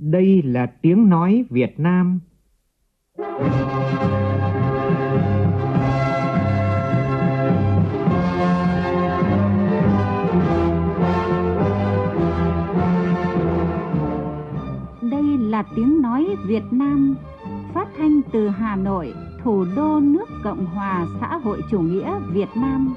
Đây là tiếng nói Việt Nam. Đây là tiếng nói Việt Nam, phát thanh từ Hà Nội, thủ đô nước Cộng hòa xã hội chủ nghĩa Việt Nam.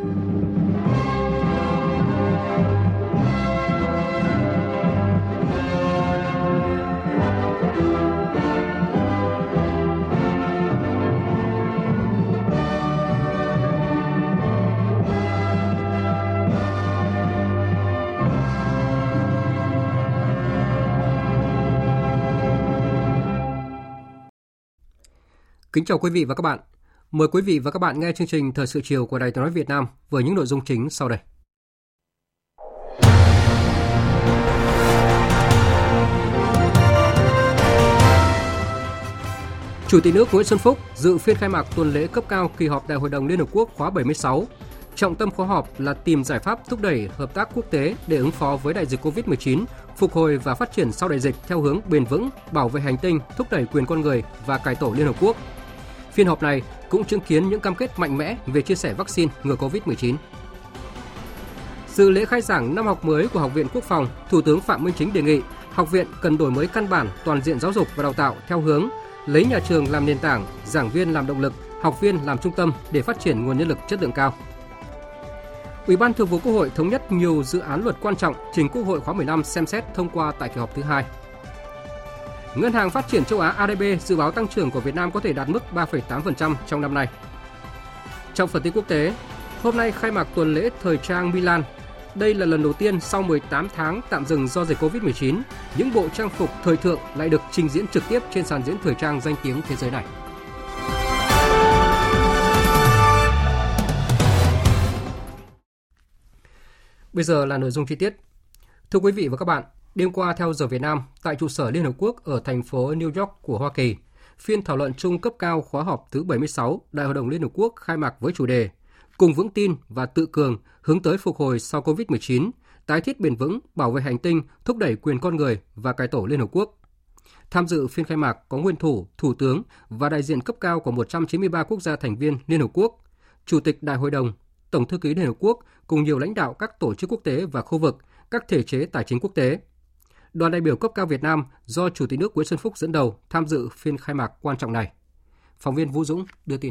Kính chào quý vị và các bạn. Mời quý vị và các bạn nghe chương trình Thời sự chiều của Đài Tiếng nói Việt Nam với những nội dung chính sau đây. Chủ tịch nước Nguyễn Xuân Phúc dự phiên khai mạc tuần lễ cấp cao kỳ họp Đại hội đồng Liên Hợp Quốc khóa 76. Trọng tâm khóa họp là tìm giải pháp thúc đẩy hợp tác quốc tế để ứng phó với đại dịch COVID-19, phục hồi và phát triển sau đại dịch theo hướng bền vững, bảo vệ hành tinh, thúc đẩy quyền con người và cải tổ Liên Hợp Quốc. Phiên họp này cũng chứng kiến những cam kết mạnh mẽ về chia sẻ vaccine ngừa COVID-19. Dự lễ khai giảng năm học mới của Học viện Quốc phòng, Thủ tướng Phạm Minh Chính đề nghị học viện cần đổi mới căn bản toàn diện giáo dục và đào tạo theo hướng lấy nhà trường làm nền tảng, giảng viên làm động lực, học viên làm trung tâm để phát triển nguồn nhân lực chất lượng cao. Ủy ban Thường vụ Quốc hội thống nhất nhiều dự án luật quan trọng trình Quốc hội khóa 15 xem xét thông qua tại kỳ họp thứ 2. Ngân hàng Phát triển Châu Á ADB dự báo tăng trưởng của Việt Nam có thể đạt mức 3,8% trong năm nay. Trong phần tin quốc tế, hôm nay khai mạc tuần lễ thời trang Milan. Đây là lần đầu tiên sau 18 tháng tạm dừng do dịch Covid-19, những bộ trang phục thời thượng lại được trình diễn trực tiếp trên sàn diễn thời trang danh tiếng thế giới này. Bây giờ là nội dung chi tiết. Thưa quý vị và các bạn, đêm qua theo giờ Việt Nam, tại trụ sở Liên Hợp Quốc ở thành phố New York của Hoa Kỳ, phiên thảo luận chung cấp cao khóa họp thứ 76 Đại hội đồng Liên Hợp Quốc khai mạc với chủ đề Cùng vững tin và tự cường hướng tới phục hồi sau Covid-19, tái thiết bền vững, bảo vệ hành tinh, thúc đẩy quyền con người và cải tổ Liên Hợp Quốc. Tham dự phiên khai mạc có nguyên thủ, thủ tướng và đại diện cấp cao của 193 quốc gia thành viên Liên Hợp Quốc, Chủ tịch Đại hội đồng, Tổng thư ký Liên Hợp Quốc cùng nhiều lãnh đạo các tổ chức quốc tế và khu vực, các thể chế tài chính quốc tế. Đoàn đại biểu cấp cao Việt Nam do Chủ tịch nước Nguyễn Xuân Phúc dẫn đầu tham dự phiên khai mạc quan trọng này. Phóng viên Vũ Dũng đưa tin.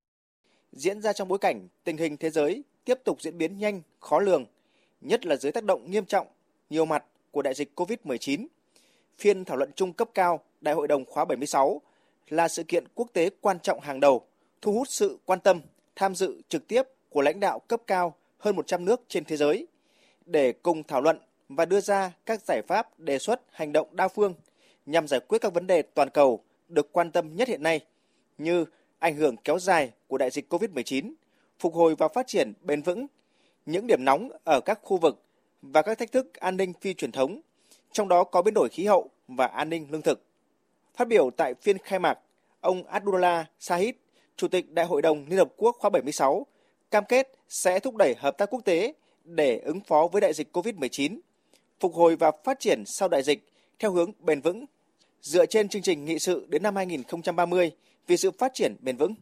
Diễn ra trong bối cảnh tình hình thế giới tiếp tục diễn biến nhanh, khó lường, nhất là dưới tác động nghiêm trọng, nhiều mặt của đại dịch COVID-19. Phiên thảo luận chung cấp cao Đại hội đồng khóa 76 là sự kiện quốc tế quan trọng hàng đầu, thu hút sự quan tâm, tham dự trực tiếp của lãnh đạo cấp cao hơn 100 nước trên thế giới để cùng thảo luận và đưa ra các giải pháp đề xuất hành động đa phương nhằm giải quyết các vấn đề toàn cầu được quan tâm nhất hiện nay như ảnh hưởng kéo dài của đại dịch COVID-19, phục hồi và phát triển bền vững, những điểm nóng ở các khu vực và các thách thức an ninh phi truyền thống, trong đó có biến đổi khí hậu và an ninh lương thực. Phát biểu tại phiên khai mạc, ông Abdullah Shahid, Chủ tịch Đại hội đồng Liên Hợp Quốc khóa 76, cam kết sẽ thúc đẩy hợp tác quốc tế để ứng phó với đại dịch COVID-19, phục hồi và phát triển sau đại dịch theo hướng bền vững, dựa trên chương trình nghị sự đến năm 2030 vì sự phát triển bền vững.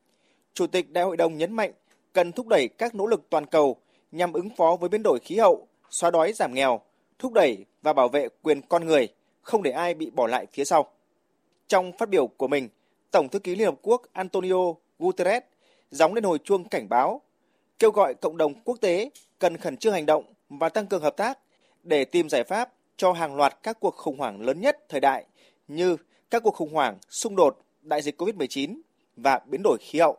Chủ tịch Đại hội đồng nhấn mạnh cần thúc đẩy các nỗ lực toàn cầu nhằm ứng phó với biến đổi khí hậu, xóa đói giảm nghèo, thúc đẩy và bảo vệ quyền con người, không để ai bị bỏ lại phía sau. Trong phát biểu của mình, Tổng thư ký Liên Hợp Quốc Antonio Guterres gióng lên hồi chuông cảnh báo, kêu gọi cộng đồng quốc tế cần khẩn trương hành động và tăng cường hợp tác để tìm giải pháp cho hàng loạt các cuộc khủng hoảng lớn nhất thời đại như các cuộc khủng hoảng, xung đột, đại dịch COVID-19 và biến đổi khí hậu.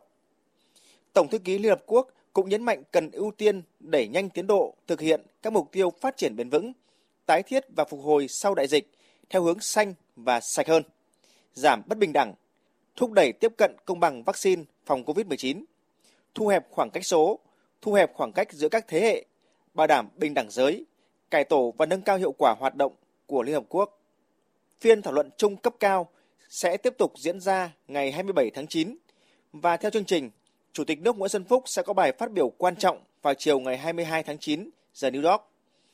Tổng thư ký Liên Hợp Quốc cũng nhấn mạnh cần ưu tiên đẩy nhanh tiến độ thực hiện các mục tiêu phát triển bền vững, tái thiết và phục hồi sau đại dịch theo hướng xanh và sạch hơn, giảm bất bình đẳng, thúc đẩy tiếp cận công bằng vaccine phòng COVID-19, thu hẹp khoảng cách số, thu hẹp khoảng cách giữa các thế hệ, bảo đảm bình đẳng giới, cải tổ và nâng cao hiệu quả hoạt động của Liên Hợp Quốc. Phiên thảo luận chung cấp cao sẽ tiếp tục diễn ra ngày 27 tháng 9 và theo chương trình, Chủ tịch nước Nguyễn Xuân Phúc sẽ có bài phát biểu quan trọng vào chiều ngày 22 tháng 9 giờ New York.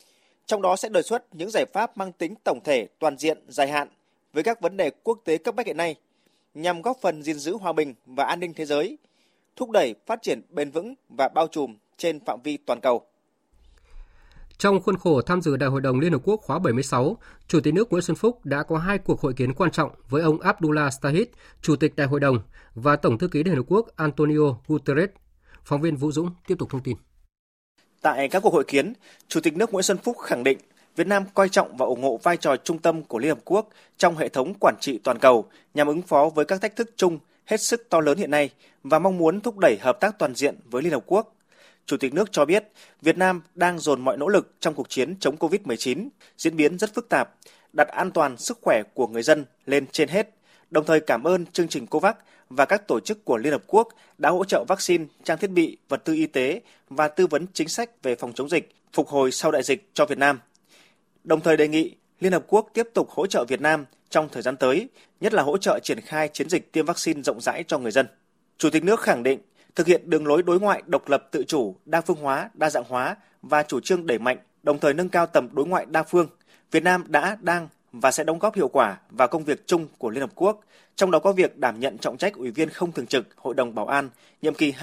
trong đó sẽ đề xuất những giải pháp mang tính tổng thể, toàn diện, dài hạn với các vấn đề quốc tế cấp bách hiện nay, nhằm góp phần gìn giữ hòa bình và an ninh thế giới, thúc đẩy phát triển bền vững và bao trùm trên phạm vi toàn cầu. Trong khuôn khổ tham dự Đại hội đồng Liên Hợp Quốc khóa 76, Chủ tịch nước Nguyễn Xuân Phúc đã có 2 cuộc hội kiến quan trọng với ông Abdullah Shahid, Chủ tịch Đại hội đồng, và Tổng thư ký Liên Hợp Quốc Antonio Guterres. Phóng viên Vũ Dũng tiếp tục thông tin. Tại các cuộc hội kiến, Chủ tịch nước Nguyễn Xuân Phúc khẳng định Việt Nam coi trọng và ủng hộ vai trò trung tâm của Liên Hợp Quốc trong hệ thống quản trị toàn cầu nhằm ứng phó với các thách thức chung hết sức to lớn hiện nay và mong muốn thúc đẩy hợp tác toàn diện với Liên Hợp Quốc. Chủ tịch nước cho biết Việt Nam đang dồn mọi nỗ lực trong cuộc chiến chống Covid-19, diễn biến rất phức tạp, đặt an toàn sức khỏe của người dân lên trên hết, đồng thời cảm ơn chương trình COVAX và các tổ chức của Liên Hợp Quốc đã hỗ trợ vaccine, trang thiết bị, vật tư y tế và tư vấn chính sách về phòng chống dịch, phục hồi sau đại dịch cho Việt Nam. Đồng thời đề nghị Liên Hợp Quốc tiếp tục hỗ trợ Việt Nam trong thời gian tới, nhất là hỗ trợ triển khai chiến dịch tiêm vaccine rộng rãi cho người dân. Chủ tịch nước khẳng định thực hiện đường lối đối ngoại độc lập tự chủ, đa phương hóa, đa dạng hóa và chủ trương đẩy mạnh, đồng thời nâng cao tầm đối ngoại đa phương. Việt Nam đã, đang và sẽ đóng góp hiệu quả vào công việc chung của Liên Hợp Quốc, trong đó có việc đảm nhận trọng trách Ủy viên không thường trực Hội đồng Bảo an nhiệm kỳ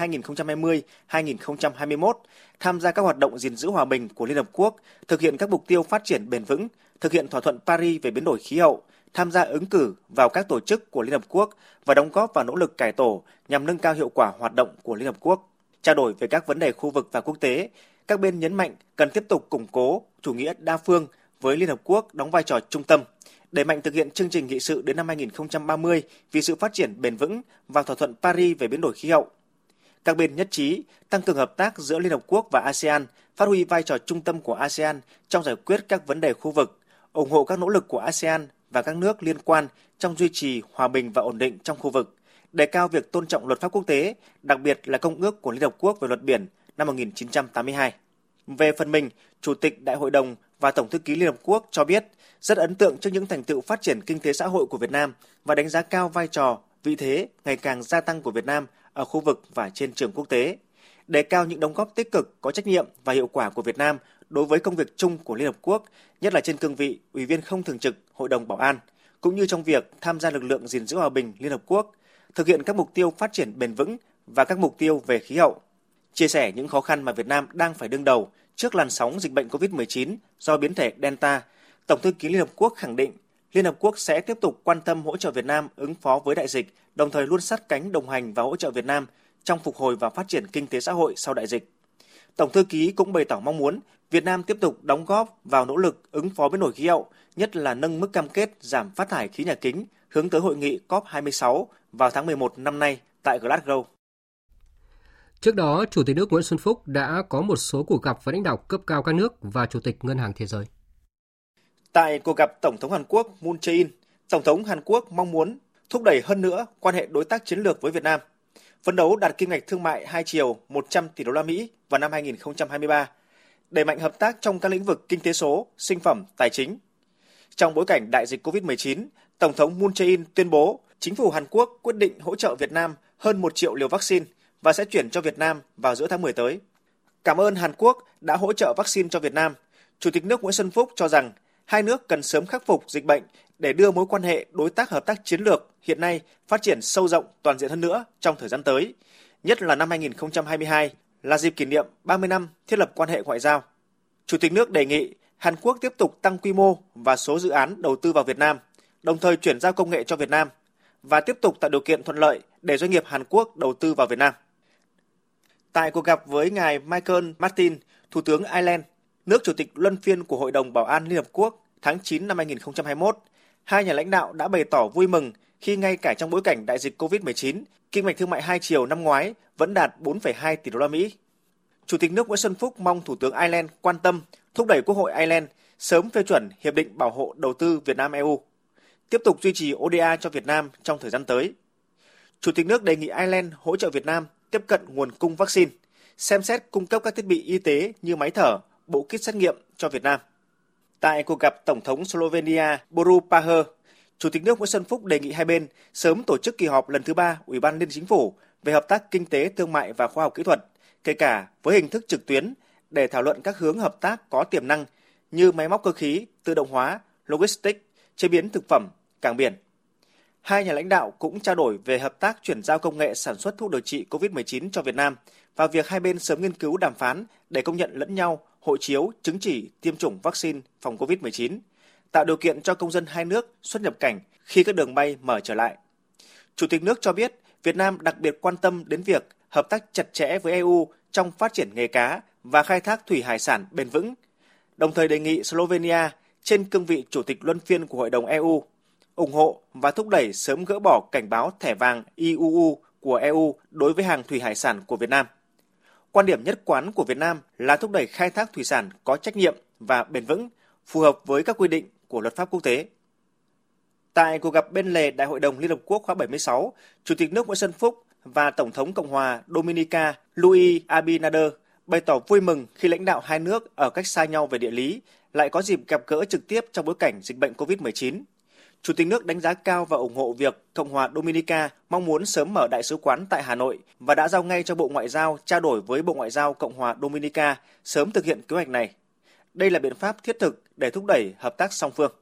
2020-2021, tham gia các hoạt động gìn giữ hòa bình của Liên Hợp Quốc, thực hiện các mục tiêu phát triển bền vững, thực hiện thỏa thuận Paris về biến đổi khí hậu, tham gia ứng cử vào các tổ chức của Liên Hợp Quốc và đóng góp vào nỗ lực cải tổ nhằm nâng cao hiệu quả hoạt động của Liên Hợp Quốc. Trao đổi về các vấn đề khu vực và quốc tế, các bên nhấn mạnh cần tiếp tục củng cố chủ nghĩa đa phương với Liên Hợp Quốc đóng vai trò trung tâm, đẩy mạnh thực hiện chương trình nghị sự đến năm 2030 vì sự phát triển bền vững và thỏa thuận Paris về biến đổi khí hậu. Các bên nhất trí tăng cường hợp tác giữa Liên Hợp Quốc và ASEAN, phát huy vai trò trung tâm của ASEAN trong giải quyết các vấn đề khu vực, ủng hộ các nỗ lực của ASEAN và các nước liên quan trong duy trì hòa bình và ổn định trong khu vực, đề cao việc tôn trọng luật pháp quốc tế, đặc biệt là Công ước của Liên Hợp Quốc về luật biển năm 1982. Về phần mình, Chủ tịch Đại hội đồng và Tổng thư ký Liên Hợp Quốc cho biết rất ấn tượng trước những thành tựu phát triển kinh tế xã hội của Việt Nam và đánh giá cao vai trò, vị thế ngày càng gia tăng của Việt Nam ở khu vực và trên trường quốc tế, đề cao những đóng góp tích cực, có trách nhiệm và hiệu quả của Việt Nam đối với công việc chung của Liên Hợp Quốc, nhất là trên cương vị Ủy viên không thường trực Hội đồng Bảo an, cũng như trong việc tham gia lực lượng gìn giữ hòa bình Liên Hợp Quốc, thực hiện các mục tiêu phát triển bền vững và các mục tiêu về khí hậu. Chia sẻ những khó khăn mà Việt Nam đang phải đương đầu trước làn sóng dịch bệnh COVID-19 do biến thể Delta, Tổng thư ký Liên Hợp Quốc khẳng định Liên Hợp Quốc sẽ tiếp tục quan tâm hỗ trợ Việt Nam ứng phó với đại dịch, đồng thời luôn sát cánh đồng hành và hỗ trợ Việt Nam trong phục hồi và phát triển kinh tế xã hội sau đại dịch. Tổng thư ký cũng bày tỏ mong muốn Việt Nam tiếp tục đóng góp vào nỗ lực ứng phó biến đổi khí hậu, nhất là nâng mức cam kết giảm phát thải khí nhà kính hướng tới hội nghị COP26 vào tháng 11 năm nay tại Glasgow. Trước đó, Chủ tịch nước Nguyễn Xuân Phúc đã có một số cuộc gặp với lãnh đạo cấp cao các nước và Chủ tịch Ngân hàng Thế giới. Tại cuộc gặp Tổng thống Hàn Quốc Moon Jae-in, Tổng thống Hàn Quốc mong muốn thúc đẩy hơn nữa quan hệ đối tác chiến lược với Việt Nam, phấn đấu đạt kim ngạch thương mại hai chiều 100 tỷ đô la Mỹ vào năm 2023, đẩy mạnh hợp tác trong các lĩnh vực kinh tế số, sinh phẩm, tài chính. Trong bối cảnh đại dịch COVID-19, Tổng thống Moon Jae-in tuyên bố chính phủ Hàn Quốc quyết định hỗ trợ Việt Nam hơn 1 triệu liều vaccine và sẽ chuyển cho Việt Nam vào giữa tháng 10 tới. Cảm ơn Hàn Quốc đã hỗ trợ vaccine cho Việt Nam. Chủ tịch nước Nguyễn Xuân Phúc cho rằng hai nước cần sớm khắc phục dịch bệnh để đưa mối quan hệ đối tác hợp tác chiến lược hiện nay phát triển sâu rộng toàn diện hơn nữa trong thời gian tới, nhất là năm 2022 là dịp kỷ niệm 30 năm thiết lập quan hệ ngoại giao. Chủ tịch nước đề nghị Hàn Quốc tiếp tục tăng quy mô và số dự án đầu tư vào Việt Nam, đồng thời chuyển giao công nghệ cho Việt Nam và tiếp tục tạo điều kiện thuận lợi để doanh nghiệp Hàn Quốc đầu tư vào Việt Nam. Tại cuộc gặp với ngài Michael Martin, Thủ tướng Ireland, nước chủ tịch luân phiên của Hội đồng Bảo an Liên Hợp Quốc tháng 9 năm 2021, hai nhà lãnh đạo đã bày tỏ vui mừng khi ngay cả trong bối cảnh đại dịch COVID-19, kim ngạch thương mại hai chiều năm ngoái vẫn đạt 4,2 tỷ đô la Mỹ. Chủ tịch nước Nguyễn Xuân Phúc mong Thủ tướng Ireland quan tâm thúc đẩy Quốc hội Ireland sớm phê chuẩn Hiệp định Bảo hộ Đầu tư Việt Nam-EU, tiếp tục duy trì ODA cho Việt Nam trong thời gian tới. Chủ tịch nước đề nghị Ireland hỗ trợ Việt Nam tiếp cận nguồn cung vaccine, xem xét cung cấp các thiết bị y tế như máy thở, bộ kit xét nghiệm cho Việt Nam. Tại cuộc gặp Tổng thống Slovenia Borut Pahor, Chủ tịch nước Nguyễn Xuân Phúc đề nghị hai bên sớm tổ chức kỳ họp lần thứ 3 Ủy ban Liên Chính phủ về hợp tác kinh tế, thương mại và khoa học kỹ thuật, kể cả với hình thức trực tuyến để thảo luận các hướng hợp tác có tiềm năng như máy móc cơ khí, tự động hóa, logistics, chế biến thực phẩm, cảng biển. Hai nhà lãnh đạo cũng trao đổi về hợp tác chuyển giao công nghệ sản xuất thuốc điều trị COVID-19 cho Việt Nam và việc hai bên sớm nghiên cứu đàm phán để công nhận lẫn nhau hộ chiếu, chứng chỉ tiêm chủng vaccine phòng COVID-19, tạo điều kiện cho công dân hai nước xuất nhập cảnh khi các đường bay mở trở lại. Chủ tịch nước cho biết Việt Nam đặc biệt quan tâm đến việc hợp tác chặt chẽ với EU trong phát triển nghề cá và khai thác thủy hải sản bền vững, đồng thời đề nghị Slovenia trên cương vị Chủ tịch luân phiên của Hội đồng EU ủng hộ và thúc đẩy sớm gỡ bỏ cảnh báo thẻ vàng IUU của EU đối với hàng thủy hải sản của Việt Nam. Quan điểm nhất quán của Việt Nam là thúc đẩy khai thác thủy sản có trách nhiệm và bền vững, phù hợp với các quy định của luật pháp quốc tế. Tại cuộc gặp bên lề Đại hội đồng Liên Hợp Quốc khóa 76, Chủ tịch nước Nguyễn Xuân Phúc và Tổng thống Cộng hòa Dominica Luis Abinader bày tỏ vui mừng khi lãnh đạo hai nước ở cách xa nhau về địa lý lại có dịp gặp gỡ trực tiếp trong bối cảnh dịch bệnh COVID-19. Chủ tịch nước đánh giá cao và ủng hộ việc Cộng hòa Dominica mong muốn sớm mở đại sứ quán tại Hà Nội và đã giao ngay cho Bộ Ngoại giao trao đổi với Bộ Ngoại giao Cộng hòa Dominica sớm thực hiện kế hoạch này. Đây là biện pháp thiết thực để thúc đẩy hợp tác song phương.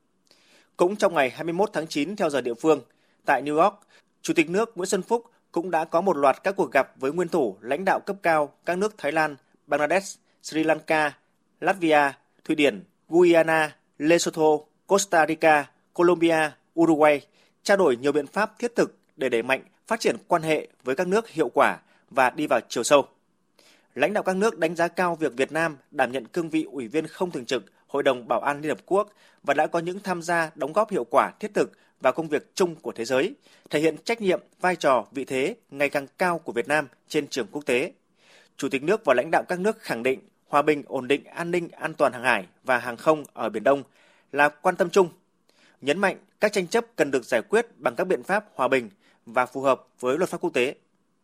Cũng trong ngày 21 tháng 9 theo giờ địa phương, tại New York, Chủ tịch nước Nguyễn Xuân Phúc cũng đã có một loạt các cuộc gặp với nguyên thủ lãnh đạo cấp cao các nước Thái Lan, Bangladesh, Sri Lanka, Latvia, Thụy Điển, Guyana, Lesotho, Costa Rica, Colombia, Uruguay, trao đổi nhiều biện pháp thiết thực để đẩy mạnh phát triển quan hệ với các nước hiệu quả và đi vào chiều sâu. Lãnh đạo các nước đánh giá cao việc Việt Nam đảm nhận cương vị Ủy viên không thường trực Hội đồng Bảo an Liên Hợp Quốc và đã có những tham gia đóng góp hiệu quả thiết thực vào công việc chung của thế giới, thể hiện trách nhiệm, vai trò, vị thế ngày càng cao của Việt Nam trên trường quốc tế. Chủ tịch nước và lãnh đạo các nước khẳng định hòa bình, ổn định, an ninh, an toàn hàng hải và hàng không ở Biển Đông là quan tâm chung, nhấn mạnh các tranh chấp cần được giải quyết bằng các biện pháp hòa bình và phù hợp với luật pháp quốc tế.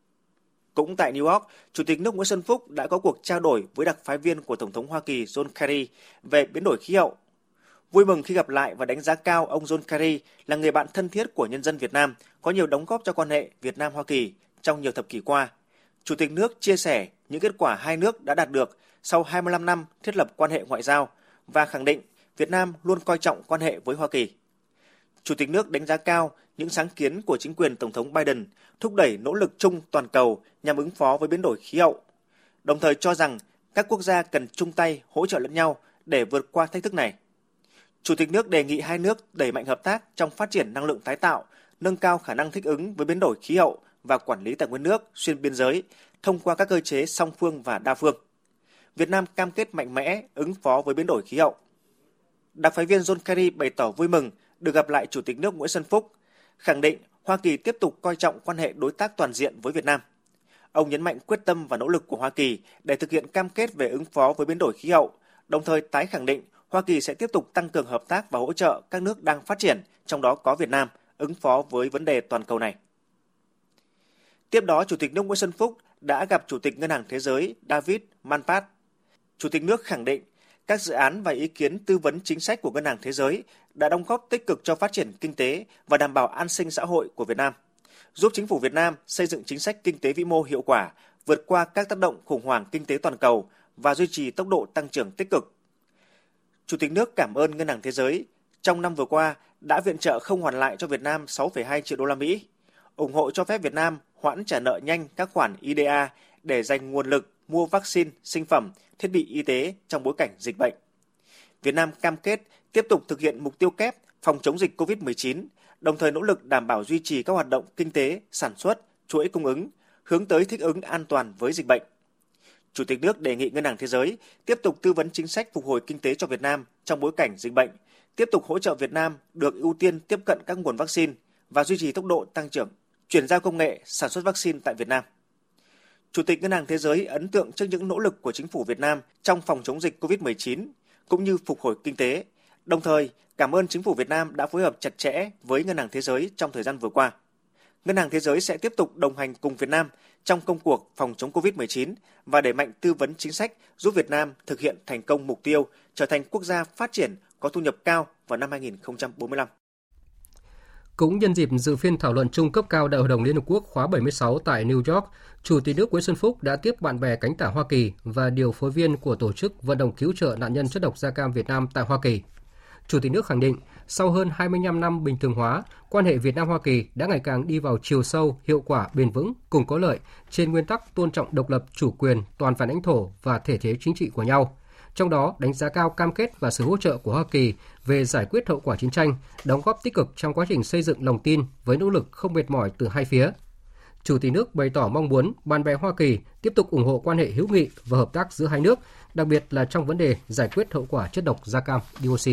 Cũng tại New York, Chủ tịch nước Nguyễn Xuân Phúc đã có cuộc trao đổi với đặc phái viên của Tổng thống Hoa Kỳ John Kerry về biến đổi khí hậu. Vui mừng khi gặp lại và đánh giá cao ông John Kerry là người bạn thân thiết của nhân dân Việt Nam, có nhiều đóng góp cho quan hệ Việt Nam-Hoa Kỳ trong nhiều thập kỷ qua. Chủ tịch nước chia sẻ những kết quả hai nước đã đạt được sau 25 năm thiết lập quan hệ ngoại giao và khẳng định Việt Nam luôn coi trọng quan hệ với Hoa Kỳ. Chủ tịch nước đánh giá cao những sáng kiến của chính quyền Tổng thống Biden thúc đẩy nỗ lực chung toàn cầu nhằm ứng phó với biến đổi khí hậu, đồng thời cho rằng các quốc gia cần chung tay hỗ trợ lẫn nhau để vượt qua thách thức này. Chủ tịch nước đề nghị hai nước đẩy mạnh hợp tác trong phát triển năng lượng tái tạo, nâng cao khả năng thích ứng với biến đổi khí hậu và quản lý tài nguyên nước xuyên biên giới thông qua các cơ chế song phương và đa phương. Việt Nam cam kết mạnh mẽ ứng phó với biến đổi khí hậu. Đặc phái viên John Kerry bày tỏ vui mừng được gặp lại Chủ tịch nước Nguyễn Xuân Phúc, khẳng định Hoa Kỳ tiếp tục coi trọng quan hệ đối tác toàn diện với Việt Nam. Ông nhấn mạnh quyết tâm và nỗ lực của Hoa Kỳ để thực hiện cam kết về ứng phó với biến đổi khí hậu, đồng thời tái khẳng định Hoa Kỳ sẽ tiếp tục tăng cường hợp tác và hỗ trợ các nước đang phát triển, trong đó có Việt Nam, ứng phó với vấn đề toàn cầu này. Tiếp đó, Chủ tịch nước Nguyễn Xuân Phúc đã gặp Chủ tịch Ngân hàng Thế giới David Malpass. Chủ tịch nước khẳng định các dự án và ý kiến tư vấn chính sách của Ngân hàng Thế giới đã đóng góp tích cực cho phát triển kinh tế và đảm bảo an sinh xã hội của Việt Nam, giúp chính phủ Việt Nam xây dựng chính sách kinh tế vĩ mô hiệu quả, vượt qua các tác động khủng hoảng kinh tế toàn cầu và duy trì tốc độ tăng trưởng tích cực. Chủ tịch nước cảm ơn Ngân hàng Thế giới trong năm vừa qua đã viện trợ không hoàn lại cho Việt Nam 6,2 triệu đô la Mỹ, ủng hộ cho phép Việt Nam hoãn trả nợ nhanh các khoản IDA để dành nguồn lực mua vaccine, sinh phẩm, thiết bị y tế trong bối cảnh dịch bệnh. Việt Nam cam kết tiếp tục thực hiện mục tiêu kép phòng chống dịch COVID-19, đồng thời nỗ lực đảm bảo duy trì các hoạt động kinh tế, sản xuất, chuỗi cung ứng, hướng tới thích ứng an toàn với dịch bệnh. Chủ tịch nước đề nghị Ngân hàng Thế giới tiếp tục tư vấn chính sách phục hồi kinh tế cho Việt Nam trong bối cảnh dịch bệnh, tiếp tục hỗ trợ Việt Nam được ưu tiên tiếp cận các nguồn vaccine và duy trì tốc độ tăng trưởng, chuyển giao công nghệ sản xuất vaccine tại Việt Nam. Chủ tịch Ngân hàng Thế giới ấn tượng trước những nỗ lực của chính phủ Việt Nam trong phòng chống dịch COVID-19 cũng như phục hồi kinh tế, đồng thời cảm ơn chính phủ Việt Nam đã phối hợp chặt chẽ với Ngân hàng Thế giới trong thời gian vừa qua. Ngân hàng Thế giới sẽ tiếp tục đồng hành cùng Việt Nam trong công cuộc phòng chống COVID-19 và đẩy mạnh tư vấn chính sách giúp Việt Nam thực hiện thành công mục tiêu trở thành quốc gia phát triển có thu nhập cao vào năm 2045. Cũng nhân dịp dự phiên thảo luận chung cấp cao Đại hội đồng Liên Hợp Quốc khóa 76 tại New York, Chủ tịch nước Nguyễn Xuân Phúc đã tiếp bạn bè cánh tả Hoa Kỳ và điều phối viên của Tổ chức Vận động Cứu trợ Nạn nhân chất độc da cam Việt Nam tại Hoa Kỳ. Chủ tịch nước khẳng định, sau hơn 25 năm bình thường hóa, quan hệ Việt Nam-Hoa Kỳ đã ngày càng đi vào chiều sâu, hiệu quả, bền vững, cùng có lợi trên nguyên tắc tôn trọng độc lập, chủ quyền, toàn vẹn lãnh thổ và thể chế chính trị của nhau. Trong đó, đánh giá cao cam kết và sự hỗ trợ của Hoa Kỳ về giải quyết hậu quả chiến tranh, đóng góp tích cực trong quá trình xây dựng lòng tin với nỗ lực không mệt mỏi từ hai phía. Chủ tịch nước bày tỏ mong muốn bạn bè Hoa Kỳ tiếp tục ủng hộ quan hệ hữu nghị và hợp tác giữa hai nước, đặc biệt là trong vấn đề giải quyết hậu quả chất độc da cam dioxin.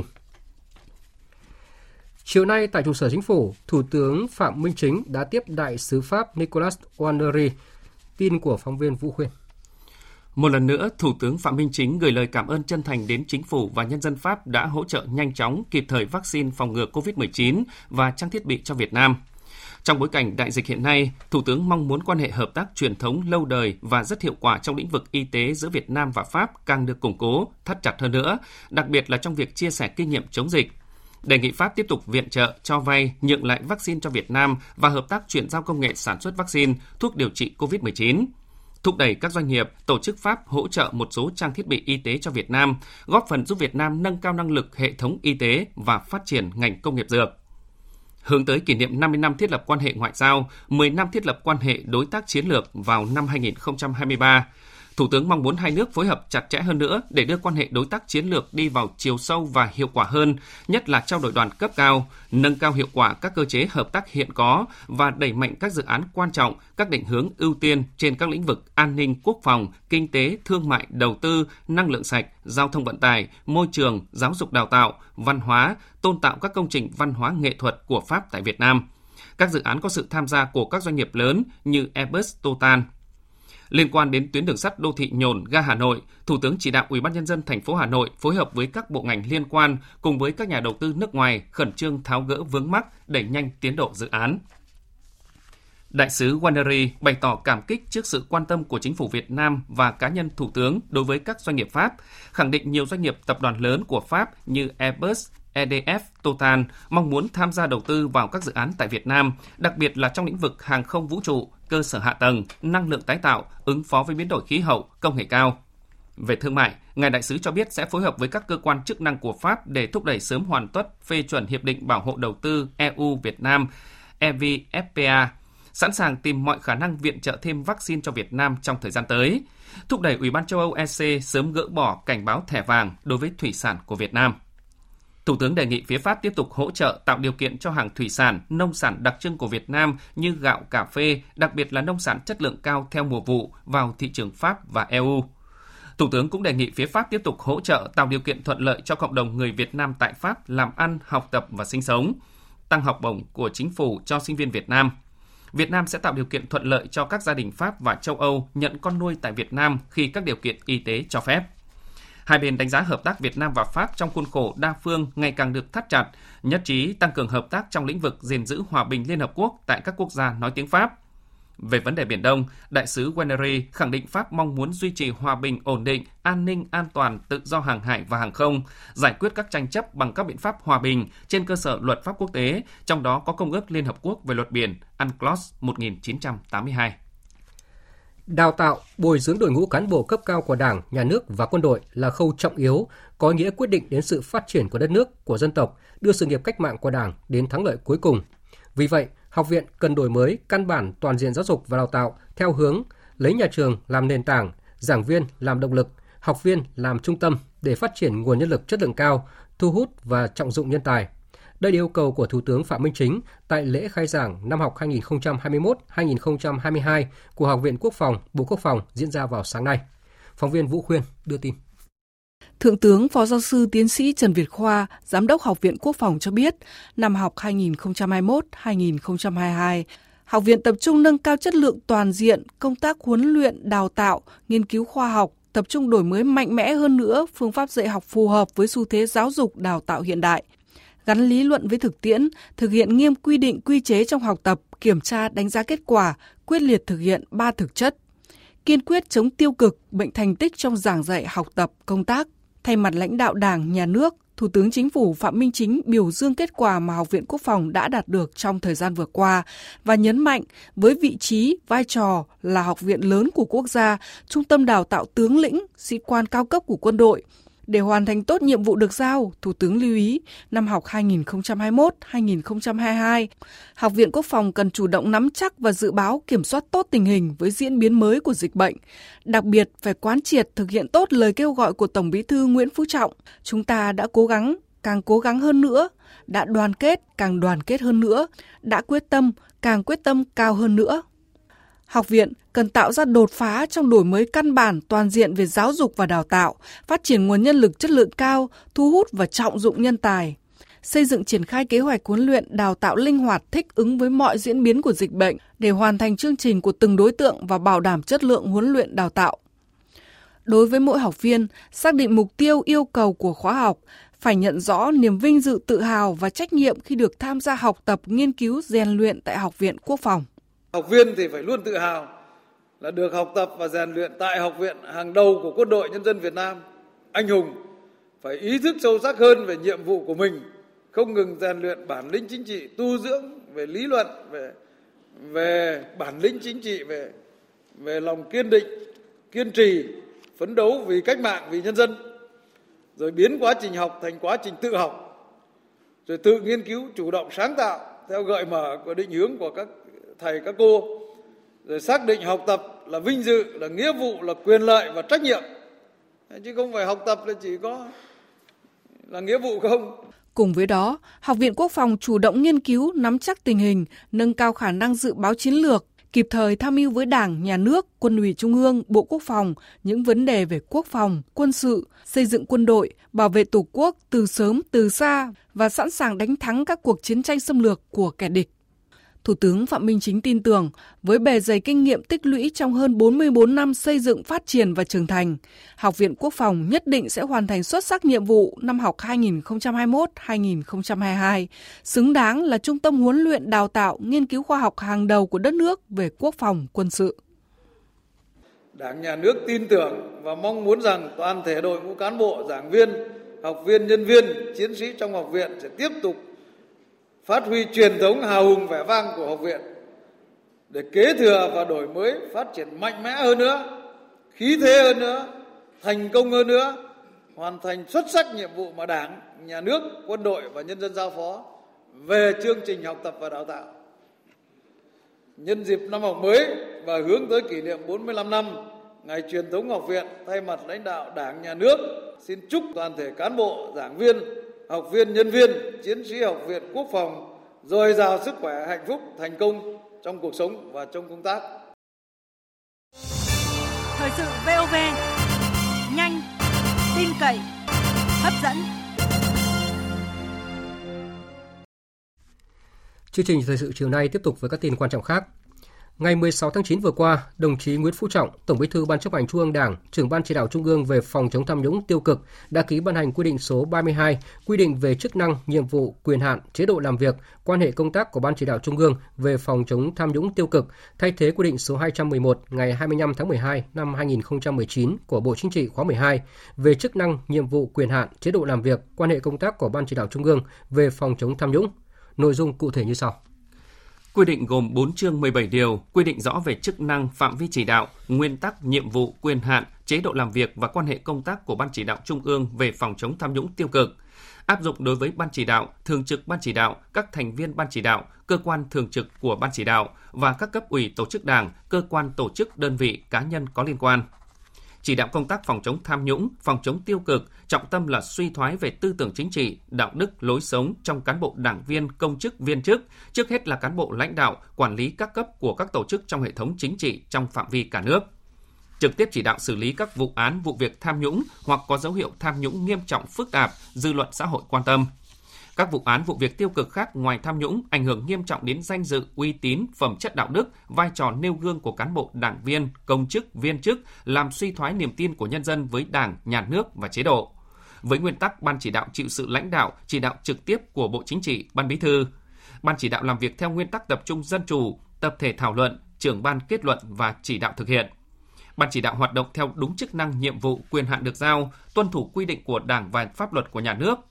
Chiều nay tại trụ sở Chính phủ, Thủ tướng Phạm Minh Chính đã tiếp Đại sứ Pháp Nicolas Wannery. Tin của phóng viên Vũ Khuyên. Một lần nữa, Thủ tướng Phạm Minh Chính gửi lời cảm ơn chân thành đến Chính phủ và nhân dân Pháp đã hỗ trợ nhanh chóng, kịp thời vaccine phòng ngừa COVID-19 và trang thiết bị cho Việt Nam. Trong bối cảnh đại dịch hiện nay, Thủ tướng mong muốn quan hệ hợp tác truyền thống lâu đời và rất hiệu quả trong lĩnh vực y tế giữa Việt Nam và Pháp càng được củng cố, thắt chặt hơn nữa, đặc biệt là trong việc chia sẻ kinh nghiệm chống dịch. Đề nghị Pháp tiếp tục viện trợ, cho vay, nhượng lại vaccine cho Việt Nam và hợp tác chuyển giao công nghệ sản xuất vaccine, thuốc điều trị COVID-19. Thúc đẩy các doanh nghiệp, tổ chức Pháp hỗ trợ một số trang thiết bị y tế cho Việt Nam, góp phần giúp Việt Nam nâng cao năng lực hệ thống y tế và phát triển ngành công nghiệp dược. Hướng tới kỷ niệm 50 năm thiết lập quan hệ ngoại giao, 10 năm thiết lập quan hệ đối tác chiến lược vào năm 2023, Thủ tướng mong muốn hai nước phối hợp chặt chẽ hơn nữa để đưa quan hệ đối tác chiến lược đi vào chiều sâu và hiệu quả hơn, nhất là trao đổi đoàn cấp cao, nâng cao hiệu quả các cơ chế hợp tác hiện có và đẩy mạnh các dự án quan trọng, các định hướng ưu tiên trên các lĩnh vực an ninh, quốc phòng, kinh tế, thương mại, đầu tư, năng lượng sạch, giao thông vận tải, môi trường, giáo dục đào tạo, văn hóa, tôn tạo các công trình văn hóa nghệ thuật của Pháp tại Việt Nam. Các dự án có sự tham gia của các doanh nghiệp lớn như Airbus, Total. Liên quan đến tuyến đường sắt đô thị Nhổn ga Hà Nội, Thủ tướng chỉ đạo Ủy ban nhân dân thành phố Hà Nội phối hợp với các bộ ngành liên quan cùng với các nhà đầu tư nước ngoài khẩn trương tháo gỡ vướng mắc, đẩy nhanh tiến độ dự án. Đại sứ Wannery bày tỏ cảm kích trước sự quan tâm của chính phủ Việt Nam và cá nhân Thủ tướng đối với các doanh nghiệp Pháp, khẳng định nhiều doanh nghiệp tập đoàn lớn của Pháp như Airbus, EDF, Total mong muốn tham gia đầu tư vào các dự án tại Việt Nam, đặc biệt là trong lĩnh vực hàng không vũ trụ, cơ sở hạ tầng, năng lượng tái tạo, ứng phó với biến đổi khí hậu, công nghệ cao. Về thương mại, Ngài Đại sứ cho biết sẽ phối hợp với các cơ quan chức năng của Pháp để thúc đẩy sớm hoàn tất phê chuẩn Hiệp định Bảo hộ Đầu tư EU-Việt Nam, EVFTA, sẵn sàng tìm mọi khả năng viện trợ thêm vaccine cho Việt Nam trong thời gian tới, thúc đẩy Ủy ban châu Âu EC sớm gỡ bỏ cảnh báo thẻ vàng đối với thủy sản của Việt Nam. Thủ tướng đề nghị phía Pháp tiếp tục hỗ trợ tạo điều kiện cho hàng thủy sản, nông sản đặc trưng của Việt Nam như gạo, cà phê, đặc biệt là nông sản chất lượng cao theo mùa vụ vào thị trường Pháp và EU. Thủ tướng cũng đề nghị phía Pháp tiếp tục hỗ trợ tạo điều kiện thuận lợi cho cộng đồng người Việt Nam tại Pháp làm ăn, học tập và sinh sống, tăng học bổng của chính phủ cho sinh viên Việt Nam. Việt Nam sẽ tạo điều kiện thuận lợi cho các gia đình Pháp và châu Âu nhận con nuôi tại Việt Nam khi các điều kiện y tế cho phép. Hai bên đánh giá hợp tác Việt Nam và Pháp trong khuôn khổ đa phương ngày càng được thắt chặt, nhất trí tăng cường hợp tác trong lĩnh vực gìn giữ hòa bình Liên Hợp Quốc tại các quốc gia nói tiếng Pháp. Về vấn đề Biển Đông, Đại sứ Wannery khẳng định Pháp mong muốn duy trì hòa bình, ổn định, an ninh, an toàn, tự do hàng hải và hàng không, giải quyết các tranh chấp bằng các biện pháp hòa bình trên cơ sở luật pháp quốc tế, trong đó có Công ước Liên Hợp Quốc về luật biển UNCLOS 1982. Đào tạo, bồi dưỡng đội ngũ cán bộ cấp cao của Đảng, Nhà nước và quân đội là khâu trọng yếu, có nghĩa quyết định đến sự phát triển của đất nước, của dân tộc, đưa sự nghiệp cách mạng của Đảng đến thắng lợi cuối cùng. Vì vậy, học viện cần đổi mới căn bản toàn diện giáo dục và đào tạo theo hướng lấy nhà trường làm nền tảng, giảng viên làm động lực, học viên làm trung tâm để phát triển nguồn nhân lực chất lượng cao, thu hút và trọng dụng nhân tài. Đây là yêu cầu của Thủ tướng Phạm Minh Chính tại lễ khai giảng năm học 2021-2022 của Học viện Quốc phòng, Bộ Quốc phòng diễn ra vào sáng nay. Phóng viên Vũ Khuyên đưa tin. Thượng tướng Phó Giáo sư Tiến sĩ Trần Việt Khoa, Giám đốc Học viện Quốc phòng cho biết, năm học 2021-2022, Học viện tập trung nâng cao chất lượng toàn diện, công tác huấn luyện, đào tạo, nghiên cứu khoa học, tập trung đổi mới mạnh mẽ hơn nữa phương pháp dạy học phù hợp với xu thế giáo dục đào tạo hiện đại, gắn lý luận với thực tiễn, thực hiện nghiêm quy định quy chế trong học tập, kiểm tra đánh giá kết quả, quyết liệt thực hiện 3 thực chất, kiên quyết chống tiêu cực, bệnh thành tích trong giảng dạy học tập, công tác. Thay mặt lãnh đạo Đảng, Nhà nước, Thủ tướng Chính phủ Phạm Minh Chính biểu dương kết quả mà Học viện Quốc phòng đã đạt được trong thời gian vừa qua và nhấn mạnh với vị trí, vai trò là học viện lớn của quốc gia, trung tâm đào tạo tướng lĩnh, sĩ quan cao cấp của quân đội. Để hoàn thành tốt nhiệm vụ được giao, Thủ tướng lưu ý năm học 2021-2022, Học viện Quốc phòng cần chủ động nắm chắc và dự báo kiểm soát tốt tình hình với diễn biến mới của dịch bệnh. Đặc biệt phải quán triệt thực hiện tốt lời kêu gọi của Tổng Bí thư Nguyễn Phú Trọng. Chúng ta đã cố gắng, càng cố gắng hơn nữa, đã đoàn kết, càng đoàn kết hơn nữa, đã quyết tâm, càng quyết tâm cao hơn nữa. Học viện cần tạo ra đột phá trong đổi mới căn bản toàn diện về giáo dục và đào tạo, phát triển nguồn nhân lực chất lượng cao, thu hút và trọng dụng nhân tài, xây dựng triển khai kế hoạch huấn luyện đào tạo linh hoạt thích ứng với mọi diễn biến của dịch bệnh để hoàn thành chương trình của từng đối tượng và bảo đảm chất lượng huấn luyện đào tạo. Đối với mỗi học viên, xác định mục tiêu yêu cầu của khóa học, phải nhận rõ niềm vinh dự tự hào và trách nhiệm khi được tham gia học tập, nghiên cứu, rèn luyện tại Học viện Quốc phòng. Học viên thì phải luôn tự hào là được học tập và rèn luyện tại học viện hàng đầu của Quân đội Nhân dân Việt Nam. Anh hùng phải ý thức sâu sắc hơn về nhiệm vụ của mình, không ngừng rèn luyện bản lĩnh chính trị, tu dưỡng về lý luận, về bản lĩnh chính trị, về lòng kiên định, kiên trì, phấn đấu vì cách mạng, vì nhân dân, rồi biến quá trình học thành quá trình tự học, rồi tự nghiên cứu, chủ động sáng tạo theo gợi mở của định hướng của các thầy các cô, rồi xác định học tập là vinh dự, là nghĩa vụ, là quyền lợi và trách nhiệm, chứ không phải học tập là chỉ có là nghĩa vụ không. Cùng với đó, Học viện Quốc phòng chủ động nghiên cứu, nắm chắc tình hình, nâng cao khả năng dự báo chiến lược, kịp thời tham mưu với Đảng, Nhà nước, Quân ủy Trung ương, Bộ Quốc phòng những vấn đề về quốc phòng, quân sự, xây dựng quân đội, bảo vệ Tổ quốc từ sớm từ xa và sẵn sàng đánh thắng các cuộc chiến tranh xâm lược của kẻ địch. Thủ tướng Phạm Minh Chính tin tưởng, với bề dày kinh nghiệm tích lũy trong hơn 44 năm xây dựng, phát triển và trưởng thành, Học viện Quốc phòng nhất định sẽ hoàn thành xuất sắc nhiệm vụ năm học 2021-2022, xứng đáng là trung tâm huấn luyện đào tạo, nghiên cứu khoa học hàng đầu của đất nước về quốc phòng quân sự. Đảng, Nhà nước tin tưởng và mong muốn rằng toàn thể đội ngũ cán bộ, giảng viên, học viên, nhân viên, chiến sĩ trong học viện sẽ tiếp tục phát huy truyền thống hào hùng vẻ vang của học viện để kế thừa và đổi mới, phát triển mạnh mẽ hơn nữa, khí thế hơn nữa, thành công hơn nữa, hoàn thành xuất sắc nhiệm vụ mà Đảng, Nhà nước, quân đội và nhân dân giao phó về chương trình học tập và đào tạo. Nhân dịp năm học mới và hướng tới kỷ niệm 45 năm ngày truyền thống học viện, thay mặt lãnh đạo Đảng, Nhà nước xin chúc toàn thể cán bộ, giảng viên, học viên, nhân viên, chiến sĩ Học viện Quốc phòng dồi dào sức khỏe, hạnh phúc, thành công trong cuộc sống và trong công tác. Thời sự VOV, nhanh, tin cậy, hấp dẫn. Chương trình thời sự chiều nay tiếp tục với các tin quan trọng khác. Ngày 16 tháng 9 vừa qua, đồng chí Nguyễn Phú Trọng, Tổng Bí thư Ban Chấp hành Trung ương Đảng, Trưởng Ban Chỉ đạo Trung ương về phòng chống tham nhũng tiêu cực đã ký ban hành quy định số 32, quy định về chức năng, nhiệm vụ, quyền hạn, chế độ làm việc, quan hệ công tác của Ban Chỉ đạo Trung ương về phòng chống tham nhũng tiêu cực, thay thế quy định số 211 ngày 25 tháng 12 năm 2019 của Bộ Chính trị khóa 12 về chức năng, nhiệm vụ, quyền hạn, chế độ làm việc, quan hệ công tác của Ban Chỉ đạo Trung ương về phòng chống tham nhũng. Nội dung cụ thể như sau. Quy định gồm 4 chương 17 điều, quy định rõ về chức năng, phạm vi chỉ đạo, nguyên tắc, nhiệm vụ, quyền hạn, chế độ làm việc và quan hệ công tác của Ban Chỉ đạo Trung ương về phòng chống tham nhũng tiêu cực. Áp dụng đối với Ban Chỉ đạo, Thường trực Ban Chỉ đạo, các thành viên Ban Chỉ đạo, cơ quan thường trực của Ban Chỉ đạo và các cấp ủy tổ chức Đảng, cơ quan tổ chức, đơn vị, cá nhân có liên quan. Chỉ đạo công tác phòng chống tham nhũng, phòng chống tiêu cực, trọng tâm là suy thoái về tư tưởng chính trị, đạo đức, lối sống trong cán bộ đảng viên, công chức, viên chức, trước hết là cán bộ lãnh đạo, quản lý các cấp của các tổ chức trong hệ thống chính trị trong phạm vi cả nước. Trực tiếp chỉ đạo xử lý các vụ án, vụ việc tham nhũng hoặc có dấu hiệu tham nhũng nghiêm trọng, phức tạp, dư luận xã hội quan tâm. Các vụ án, vụ việc tiêu cực khác ngoài tham nhũng ảnh hưởng nghiêm trọng đến danh dự, uy tín, phẩm chất đạo đức, vai trò nêu gương của cán bộ, đảng viên, công chức, viên chức, làm suy thoái niềm tin của nhân dân với Đảng, Nhà nước và chế độ. Với nguyên tắc Ban Chỉ đạo chịu sự lãnh đạo, chỉ đạo trực tiếp của Bộ Chính trị, Ban Bí thư. Ban Chỉ đạo làm việc theo nguyên tắc tập trung dân chủ, tập thể thảo luận, trưởng ban kết luận và chỉ đạo thực hiện. Ban Chỉ đạo hoạt động theo đúng chức năng, nhiệm vụ, quyền hạn được giao, tuân thủ quy định của Đảng và pháp luật của Nhà nước.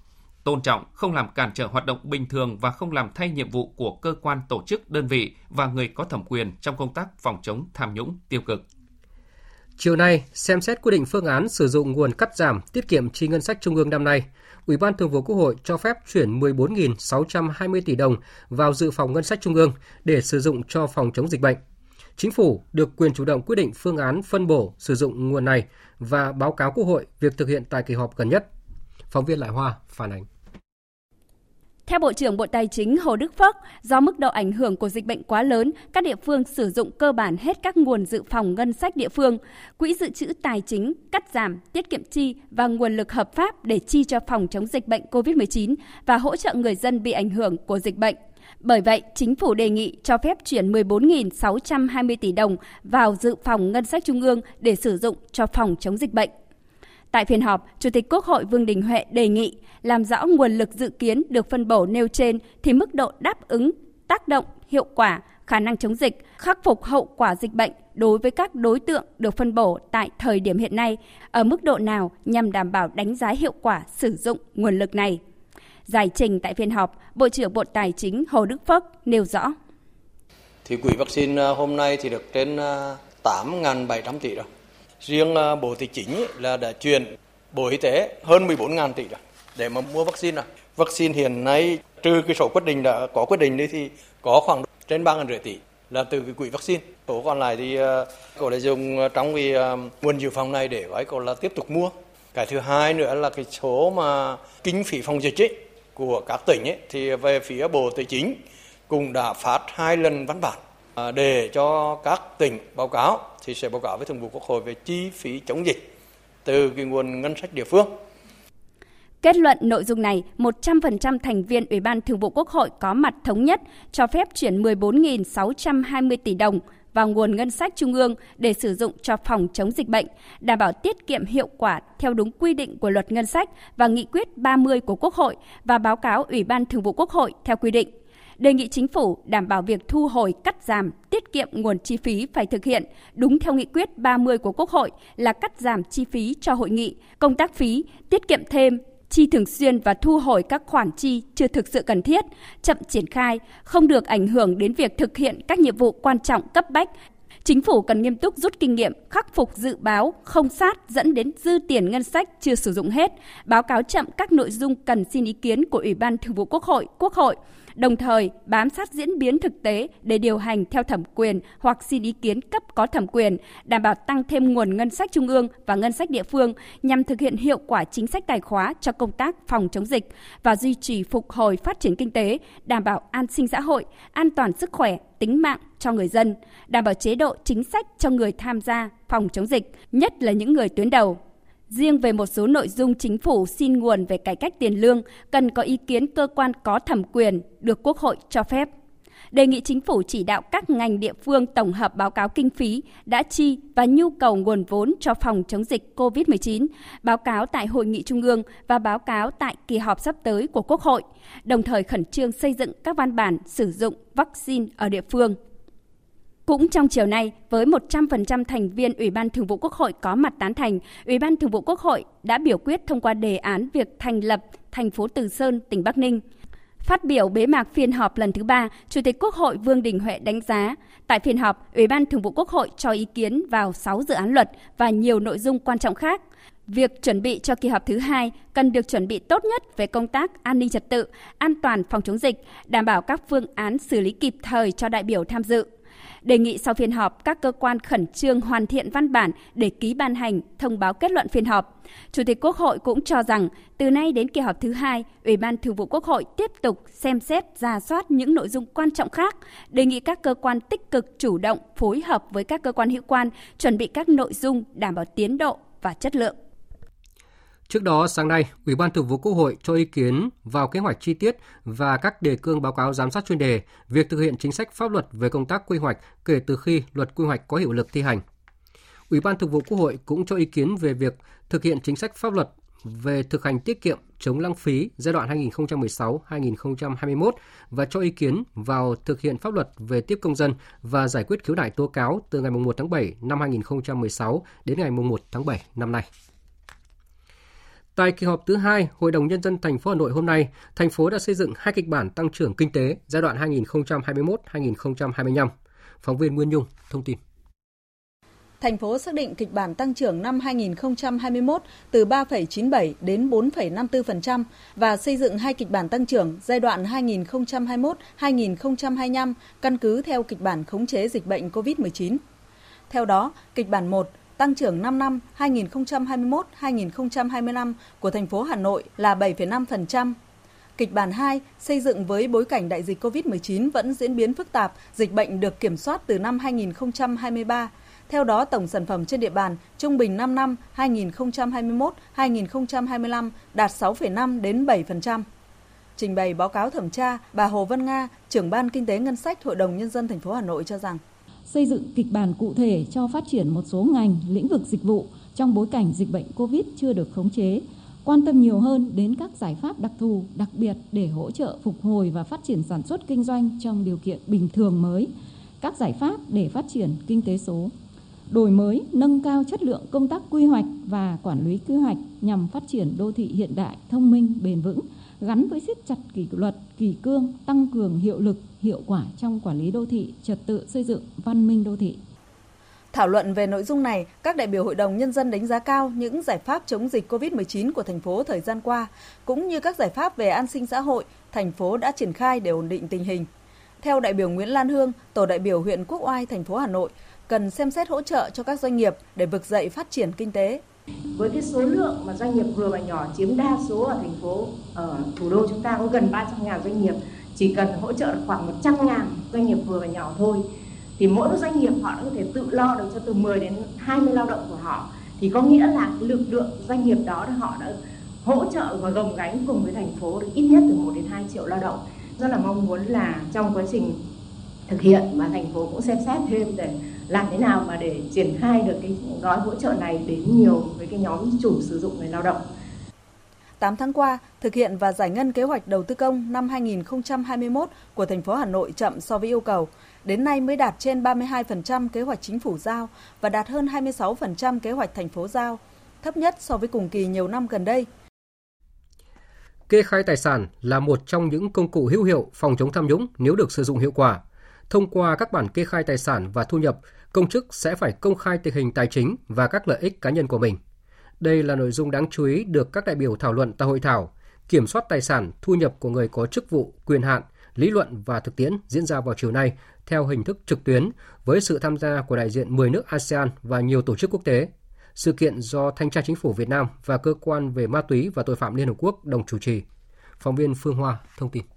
tôn trọng, không làm cản trở hoạt động bình thường và không làm thay nhiệm vụ của cơ quan, tổ chức, đơn vị và người có thẩm quyền trong công tác phòng chống tham nhũng tiêu cực. Chiều nay, xem xét quyết định phương án sử dụng nguồn cắt giảm tiết kiệm chi ngân sách trung ương năm nay, Ủy ban Thường vụ Quốc hội cho phép chuyển 14.620 tỷ đồng vào dự phòng ngân sách trung ương để sử dụng cho phòng chống dịch bệnh. Chính phủ được quyền chủ động quyết định phương án phân bổ sử dụng nguồn này và báo cáo Quốc hội việc thực hiện tại kỳ họp gần nhất. Phóng viên Lại Hoa phản ánh. Theo Bộ trưởng Bộ Tài chính Hồ Đức Phước, do mức độ ảnh hưởng của dịch bệnh quá lớn, các địa phương sử dụng cơ bản hết các nguồn dự phòng ngân sách địa phương, quỹ dự trữ tài chính, cắt giảm, tiết kiệm chi và nguồn lực hợp pháp để chi cho phòng chống dịch bệnh COVID-19 và hỗ trợ người dân bị ảnh hưởng của dịch bệnh. Bởi vậy, Chính phủ đề nghị cho phép chuyển 14.620 tỷ đồng vào dự phòng ngân sách trung ương để sử dụng cho phòng chống dịch bệnh. Tại phiên họp, Chủ tịch Quốc hội Vương Đình Huệ đề nghị làm rõ nguồn lực dự kiến được phân bổ nêu trên thì mức độ đáp ứng, tác động, hiệu quả, khả năng chống dịch, khắc phục hậu quả dịch bệnh đối với các đối tượng được phân bổ tại thời điểm hiện nay ở mức độ nào nhằm đảm bảo đánh giá hiệu quả sử dụng nguồn lực này. Giải trình tại phiên họp, Bộ trưởng Bộ Tài chính Hồ Đức Phước nêu rõ. Thì quỹ vaccine hôm nay thì được trên 8.700 tỷ rồi. Riêng Bộ Tài chính là đã chuyển Bộ Y tế hơn 14.000 tỷ rồi để mà mua vaccine. Vaccine hiện nay trừ cái số quyết định đã có quyết định đấy thì có khoảng trên 3.500 tỷ là từ cái quỹ vaccine. Số còn lại thì cậu đã dùng trong cái nguồn dự phòng này để gói cậu là tiếp tục mua. Cái thứ hai nữa là cái số mà kinh phí phòng dịch ấy, của các tỉnh ấy, thì về phía Bộ Tài chính cũng đã phát 2 lần văn bản để cho các tỉnh báo cáo, thì sẽ báo cáo với Thường vụ Quốc hội về chi phí chống dịch từ cái nguồn ngân sách địa phương. Kết luận nội dung này, 100% thành viên Ủy ban Thường vụ Quốc hội có mặt thống nhất cho phép chuyển 14.620 tỷ đồng vào nguồn ngân sách trung ương để sử dụng cho phòng chống dịch bệnh, đảm bảo tiết kiệm hiệu quả theo đúng quy định của Luật Ngân sách và Nghị quyết 30 của Quốc hội và báo cáo Ủy ban Thường vụ Quốc hội theo quy định. Đề nghị Chính phủ đảm bảo việc thu hồi, cắt giảm, tiết kiệm nguồn chi phí phải thực hiện đúng theo Nghị quyết 30 của Quốc hội là cắt giảm chi phí cho hội nghị, công tác phí, tiết kiệm thêm, chi thường xuyên và thu hồi các khoản chi chưa thực sự cần thiết, chậm triển khai, không được ảnh hưởng đến việc thực hiện các nhiệm vụ quan trọng cấp bách. Chính phủ cần nghiêm túc rút kinh nghiệm, khắc phục dự báo không sát dẫn đến dư tiền ngân sách chưa sử dụng hết, báo cáo chậm các nội dung cần xin ý kiến của Ủy ban Thường vụ Quốc hội, đồng thời bám sát diễn biến thực tế để điều hành theo thẩm quyền hoặc xin ý kiến cấp có thẩm quyền, đảm bảo tăng thêm nguồn ngân sách trung ương và ngân sách địa phương nhằm thực hiện hiệu quả chính sách tài khóa cho công tác phòng chống dịch và duy trì phục hồi phát triển kinh tế, đảm bảo an sinh xã hội, an toàn sức khỏe, tính mạng cho người dân, đảm bảo chế độ chính sách cho người tham gia phòng chống dịch, nhất là những người tuyến đầu. Riêng về một số nội dung Chính phủ xin nguồn về cải cách tiền lương, cần có ý kiến cơ quan có thẩm quyền được Quốc hội cho phép. Đề nghị Chính phủ chỉ đạo các ngành địa phương tổng hợp báo cáo kinh phí đã chi và nhu cầu nguồn vốn cho phòng chống dịch COVID-19, báo cáo tại Hội nghị Trung ương và báo cáo tại kỳ họp sắp tới của Quốc hội, đồng thời khẩn trương xây dựng các văn bản sử dụng vaccine ở địa phương. Cũng trong chiều nay, với 100% thành viên Ủy ban Thường vụ Quốc hội có mặt tán thành, Ủy ban Thường vụ Quốc hội đã biểu quyết thông qua đề án việc thành lập thành phố Từ Sơn, tỉnh Bắc Ninh. Phát biểu bế mạc phiên họp lần thứ 3, Chủ tịch Quốc hội Vương Đình Huệ đánh giá, tại phiên họp, Ủy ban Thường vụ Quốc hội cho ý kiến vào 6 dự án luật và nhiều nội dung quan trọng khác. Việc chuẩn bị cho kỳ họp thứ 2 cần được chuẩn bị tốt nhất về công tác an ninh trật tự, an toàn phòng chống dịch, đảm bảo các phương án xử lý kịp thời cho đại biểu tham dự. Đề nghị sau phiên họp, các cơ quan khẩn trương hoàn thiện văn bản để ký ban hành, thông báo kết luận phiên họp. Chủ tịch Quốc hội cũng cho rằng, từ nay đến kỳ họp thứ 2, Ủy ban Thường vụ Quốc hội tiếp tục xem xét, rà soát những nội dung quan trọng khác, đề nghị các cơ quan tích cực chủ động phối hợp với các cơ quan hữu quan, chuẩn bị các nội dung đảm bảo tiến độ và chất lượng. Trước đó, sáng nay, Ủy ban Thường vụ Quốc hội cho ý kiến vào kế hoạch chi tiết và các đề cương báo cáo giám sát chuyên đề việc thực hiện chính sách pháp luật về công tác quy hoạch kể từ khi luật quy hoạch có hiệu lực thi hành. Ủy ban Thường vụ Quốc hội cũng cho ý kiến về việc thực hiện chính sách pháp luật về thực hành tiết kiệm chống lãng phí giai đoạn 2016-2021 và cho ý kiến vào thực hiện pháp luật về tiếp công dân và giải quyết khiếu nại tố cáo từ ngày 1 tháng 7 năm 2016 đến ngày 1 tháng 7 năm nay. Tại kỳ họp thứ 2, Hội đồng Nhân dân thành phố Hà Nội hôm nay, thành phố đã xây dựng 2 kịch bản tăng trưởng kinh tế giai đoạn 2021-2025. Phóng viên Nguyên Nhung thông tin. Thành phố xác định kịch bản tăng trưởng năm 2021 từ 3,97 đến 4,54% và xây dựng 2 kịch bản tăng trưởng giai đoạn 2021-2025 căn cứ theo kịch bản khống chế dịch bệnh COVID-19. Theo đó, kịch bản 1 tăng trưởng 5 năm 2021-2025 của thành phố Hà Nội là 7,5%. Kịch bản 2 xây dựng với bối cảnh đại dịch COVID-19 vẫn diễn biến phức tạp, dịch bệnh được kiểm soát từ năm 2023. Theo đó, tổng sản phẩm trên địa bàn trung bình 5 năm 2021-2025 đạt 6,5 đến 7%. Trình bày báo cáo thẩm tra, bà Hồ Vân Nga, trưởng ban Kinh tế Ngân sách Hội đồng Nhân dân thành phố Hà Nội cho rằng xây dựng kịch bản cụ thể cho phát triển một số ngành, lĩnh vực dịch vụ trong bối cảnh dịch bệnh COVID chưa được khống chế, quan tâm nhiều hơn đến các giải pháp đặc thù, đặc biệt để hỗ trợ phục hồi và phát triển sản xuất kinh doanh trong điều kiện bình thường mới, các giải pháp để phát triển kinh tế số, đổi mới, nâng cao chất lượng công tác quy hoạch và quản lý quy hoạch nhằm phát triển đô thị hiện đại, thông minh, bền vững, gắn với siết chặt kỷ luật, kỷ cương, tăng cường hiệu lực, hiệu quả trong quản lý đô thị, trật tự xây dựng, văn minh đô thị. Thảo luận về nội dung này, các đại biểu Hội đồng Nhân dân đánh giá cao những giải pháp chống dịch COVID-19 của thành phố thời gian qua, cũng như các giải pháp về an sinh xã hội, thành phố đã triển khai để ổn định tình hình. Theo đại biểu Nguyễn Lan Hương, tổ đại biểu huyện Quốc Oai, thành phố Hà Nội, cần xem xét hỗ trợ cho các doanh nghiệp để vực dậy phát triển kinh tế. Với cái số lượng mà doanh nghiệp vừa và nhỏ chiếm đa số ở thành phố, ở thủ đô chúng ta có gần 300.000 doanh nghiệp, chỉ cần hỗ trợ khoảng 100.000 doanh nghiệp vừa và nhỏ thôi, thì mỗi một doanh nghiệp họ có thể tự lo được cho từ 10 đến 20 lao động của họ, thì có nghĩa là cái lực lượng doanh nghiệp đó họ đã hỗ trợ và gồng gánh cùng với thành phố được ít nhất từ 1 đến 2 triệu lao động. Rất là mong muốn là trong quá trình thực hiện mà thành phố cũng xem xét thêm để làm thế nào mà để triển khai được cái gói hỗ trợ này đến nhiều với cái nhóm chủ sử dụng người lao động. 8 tháng qua, thực hiện và giải ngân kế hoạch đầu tư công năm 2021 của thành phố Hà Nội chậm so với yêu cầu. Đến nay mới đạt trên 32% kế hoạch chính phủ giao và đạt hơn 26% kế hoạch thành phố giao, thấp nhất so với cùng kỳ nhiều năm gần đây. Kê khai tài sản là một trong những công cụ hữu hiệu phòng chống tham nhũng nếu được sử dụng hiệu quả. Thông qua các bản kê khai tài sản và thu nhập, công chức sẽ phải công khai tình hình tài chính và các lợi ích cá nhân của mình. Đây là nội dung đáng chú ý được các đại biểu thảo luận tại hội thảo Kiểm soát tài sản, thu nhập của người có chức vụ, quyền hạn, lý luận và thực tiễn diễn ra vào chiều nay theo hình thức trực tuyến với sự tham gia của đại diện 10 nước ASEAN và nhiều tổ chức quốc tế. Sự kiện do Thanh tra Chính phủ Việt Nam và Cơ quan về ma túy và tội phạm Liên Hợp Quốc đồng chủ trì. Phóng viên Phương Hoa thông tin.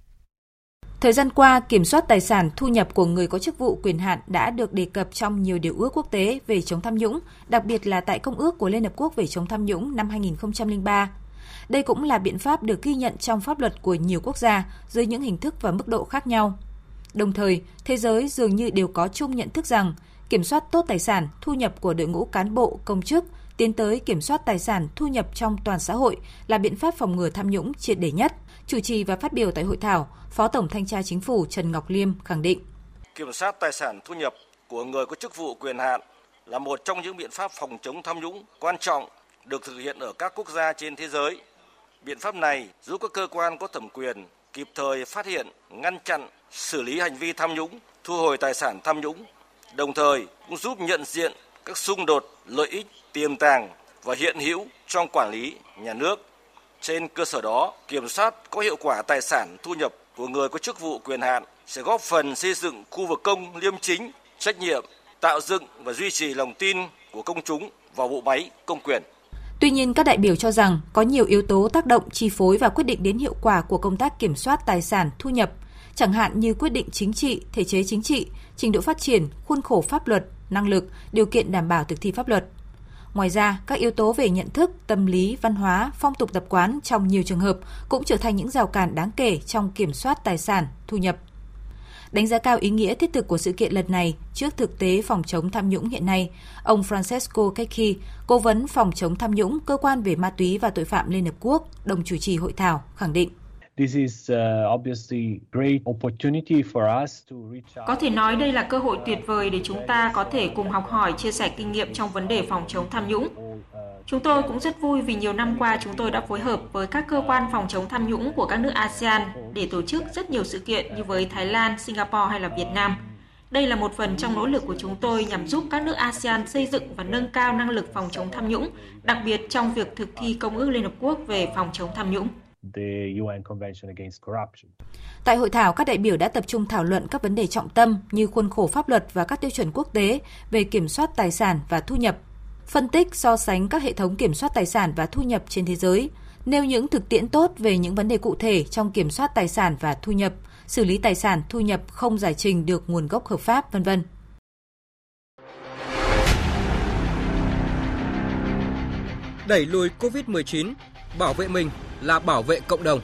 Thời gian qua, kiểm soát tài sản, thu nhập của người có chức vụ quyền hạn đã được đề cập trong nhiều điều ước quốc tế về chống tham nhũng, đặc biệt là tại Công ước của Liên Hợp Quốc về chống tham nhũng năm 2003. Đây cũng là biện pháp được ghi nhận trong pháp luật của nhiều quốc gia dưới những hình thức và mức độ khác nhau. Đồng thời, thế giới dường như đều có chung nhận thức rằng kiểm soát tốt tài sản, thu nhập của đội ngũ cán bộ, công chức, tiến tới kiểm soát tài sản, thu nhập trong toàn xã hội là biện pháp phòng ngừa tham nhũng triệt để nhất. Chủ trì và phát biểu tại hội thảo, Phó Tổng Thanh tra Chính phủ Trần Ngọc Liêm khẳng định: Kiểm soát tài sản, thu nhập của người có chức vụ quyền hạn là một trong những biện pháp phòng chống tham nhũng quan trọng được thực hiện ở các quốc gia trên thế giới. Biện pháp này giúp các cơ quan có thẩm quyền kịp thời phát hiện, ngăn chặn, xử lý hành vi tham nhũng, thu hồi tài sản tham nhũng, đồng thời cũng giúp nhận diện các xung đột, lợi ích tiềm tàng và hiện hữu trong quản lý nhà nước. Trên cơ sở đó, kiểm soát có hiệu quả tài sản, thu nhập của người có chức vụ quyền hạn sẽ góp phần xây dựng khu vực công liêm chính, trách nhiệm, tạo dựng và duy trì lòng tin của công chúng vào bộ máy công quyền. Tuy nhiên, các đại biểu cho rằng có nhiều yếu tố tác động chi phối và quyết định đến hiệu quả của công tác kiểm soát tài sản, thu nhập, chẳng hạn như quyết định chính trị, thể chế chính trị, trình độ phát triển, khuôn khổ pháp luật, năng lực, điều kiện đảm bảo thực thi pháp luật. Ngoài ra, các yếu tố về nhận thức, tâm lý, văn hóa, phong tục tập quán trong nhiều trường hợp cũng trở thành những rào cản đáng kể trong kiểm soát tài sản, thu nhập. Đánh giá cao ý nghĩa thiết thực của sự kiện lần này trước thực tế phòng chống tham nhũng hiện nay, ông Francesco Cecchi, cố vấn phòng chống tham nhũng, Cơ quan về ma túy và tội phạm Liên Hợp Quốc, đồng chủ trì hội thảo, khẳng định: Có thể nói đây là cơ hội tuyệt vời để chúng ta có thể cùng học hỏi, chia sẻ kinh nghiệm trong vấn đề phòng chống tham nhũng. Chúng tôi cũng rất vui vì nhiều năm qua chúng tôi đã phối hợp với các cơ quan phòng chống tham nhũng của các nước ASEAN để tổ chức rất nhiều sự kiện như với Thái Lan, Singapore hay là Việt Nam. Đây là một phần trong nỗ lực của chúng tôi nhằm giúp các nước ASEAN xây dựng và nâng cao năng lực phòng chống tham nhũng, đặc biệt trong việc thực thi Công ước Liên Hợp Quốc về phòng chống tham nhũng. Tại hội thảo, các đại biểu đã tập trung thảo luận các vấn đề trọng tâm như khuôn khổ pháp luật và các tiêu chuẩn quốc tế về kiểm soát tài sản và thu nhập, phân tích so sánh các hệ thống kiểm soát tài sản và thu nhập trên thế giới, nêu những thực tiễn tốt về những vấn đề cụ thể trong kiểm soát tài sản và thu nhập, xử lý tài sản thu nhập không giải trình được nguồn gốc hợp pháp, v.v. Đẩy lùi Covid-19, bảo vệ mình là bảo vệ cộng đồng.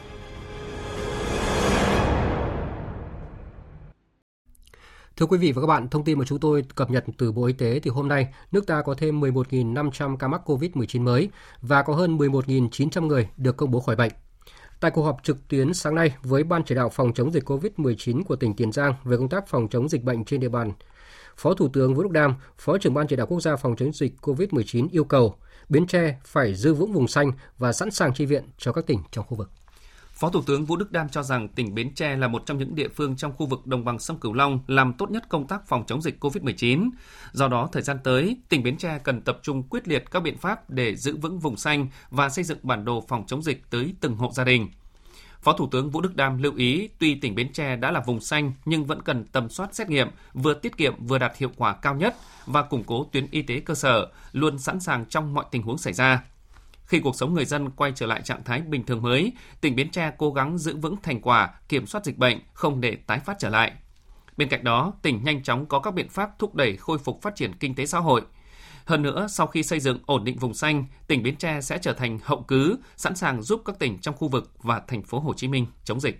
Thưa quý vị và các bạn, thông tin mà chúng tôi cập nhật từ Bộ Y tế thì hôm nay nước ta có thêm 11.500 ca mắc Covid-19 mới và có hơn 11.900 người được công bố khỏi bệnh. Tại cuộc họp trực tuyến sáng nay với Ban chỉ đạo phòng chống dịch Covid-19 của tỉnh Tiền Giang về công tác phòng chống dịch bệnh trên địa bàn, Phó Thủ tướng Vũ Đức Đam, Phó trưởng Ban chỉ đạo quốc gia phòng chống dịch Covid-19 yêu cầu Bến Tre phải giữ vững vùng xanh và sẵn sàng chi viện cho các tỉnh trong khu vực. Phó Thủ tướng Vũ Đức Đam cho rằng tỉnh Bến Tre là một trong những địa phương trong khu vực đồng bằng sông Cửu Long làm tốt nhất công tác phòng chống dịch Covid-19. Do đó, thời gian tới, tỉnh Bến Tre cần tập trung quyết liệt các biện pháp để giữ vững vùng xanh và xây dựng bản đồ phòng chống dịch tới từng hộ gia đình. Phó Thủ tướng Vũ Đức Đam lưu ý, tuy tỉnh Bến Tre đã là vùng xanh nhưng vẫn cần tầm soát xét nghiệm, vừa tiết kiệm vừa đạt hiệu quả cao nhất và củng cố tuyến y tế cơ sở, luôn sẵn sàng trong mọi tình huống xảy ra. Khi cuộc sống người dân quay trở lại trạng thái bình thường mới, tỉnh Bến Tre cố gắng giữ vững thành quả, kiểm soát dịch bệnh, không để tái phát trở lại. Bên cạnh đó, tỉnh nhanh chóng có các biện pháp thúc đẩy khôi phục phát triển kinh tế xã hội. Hơn nữa, sau khi xây dựng ổn định vùng xanh, tỉnh Bến Tre sẽ trở thành hậu cứ, sẵn sàng giúp các tỉnh trong khu vực và thành phố Hồ Chí Minh chống dịch.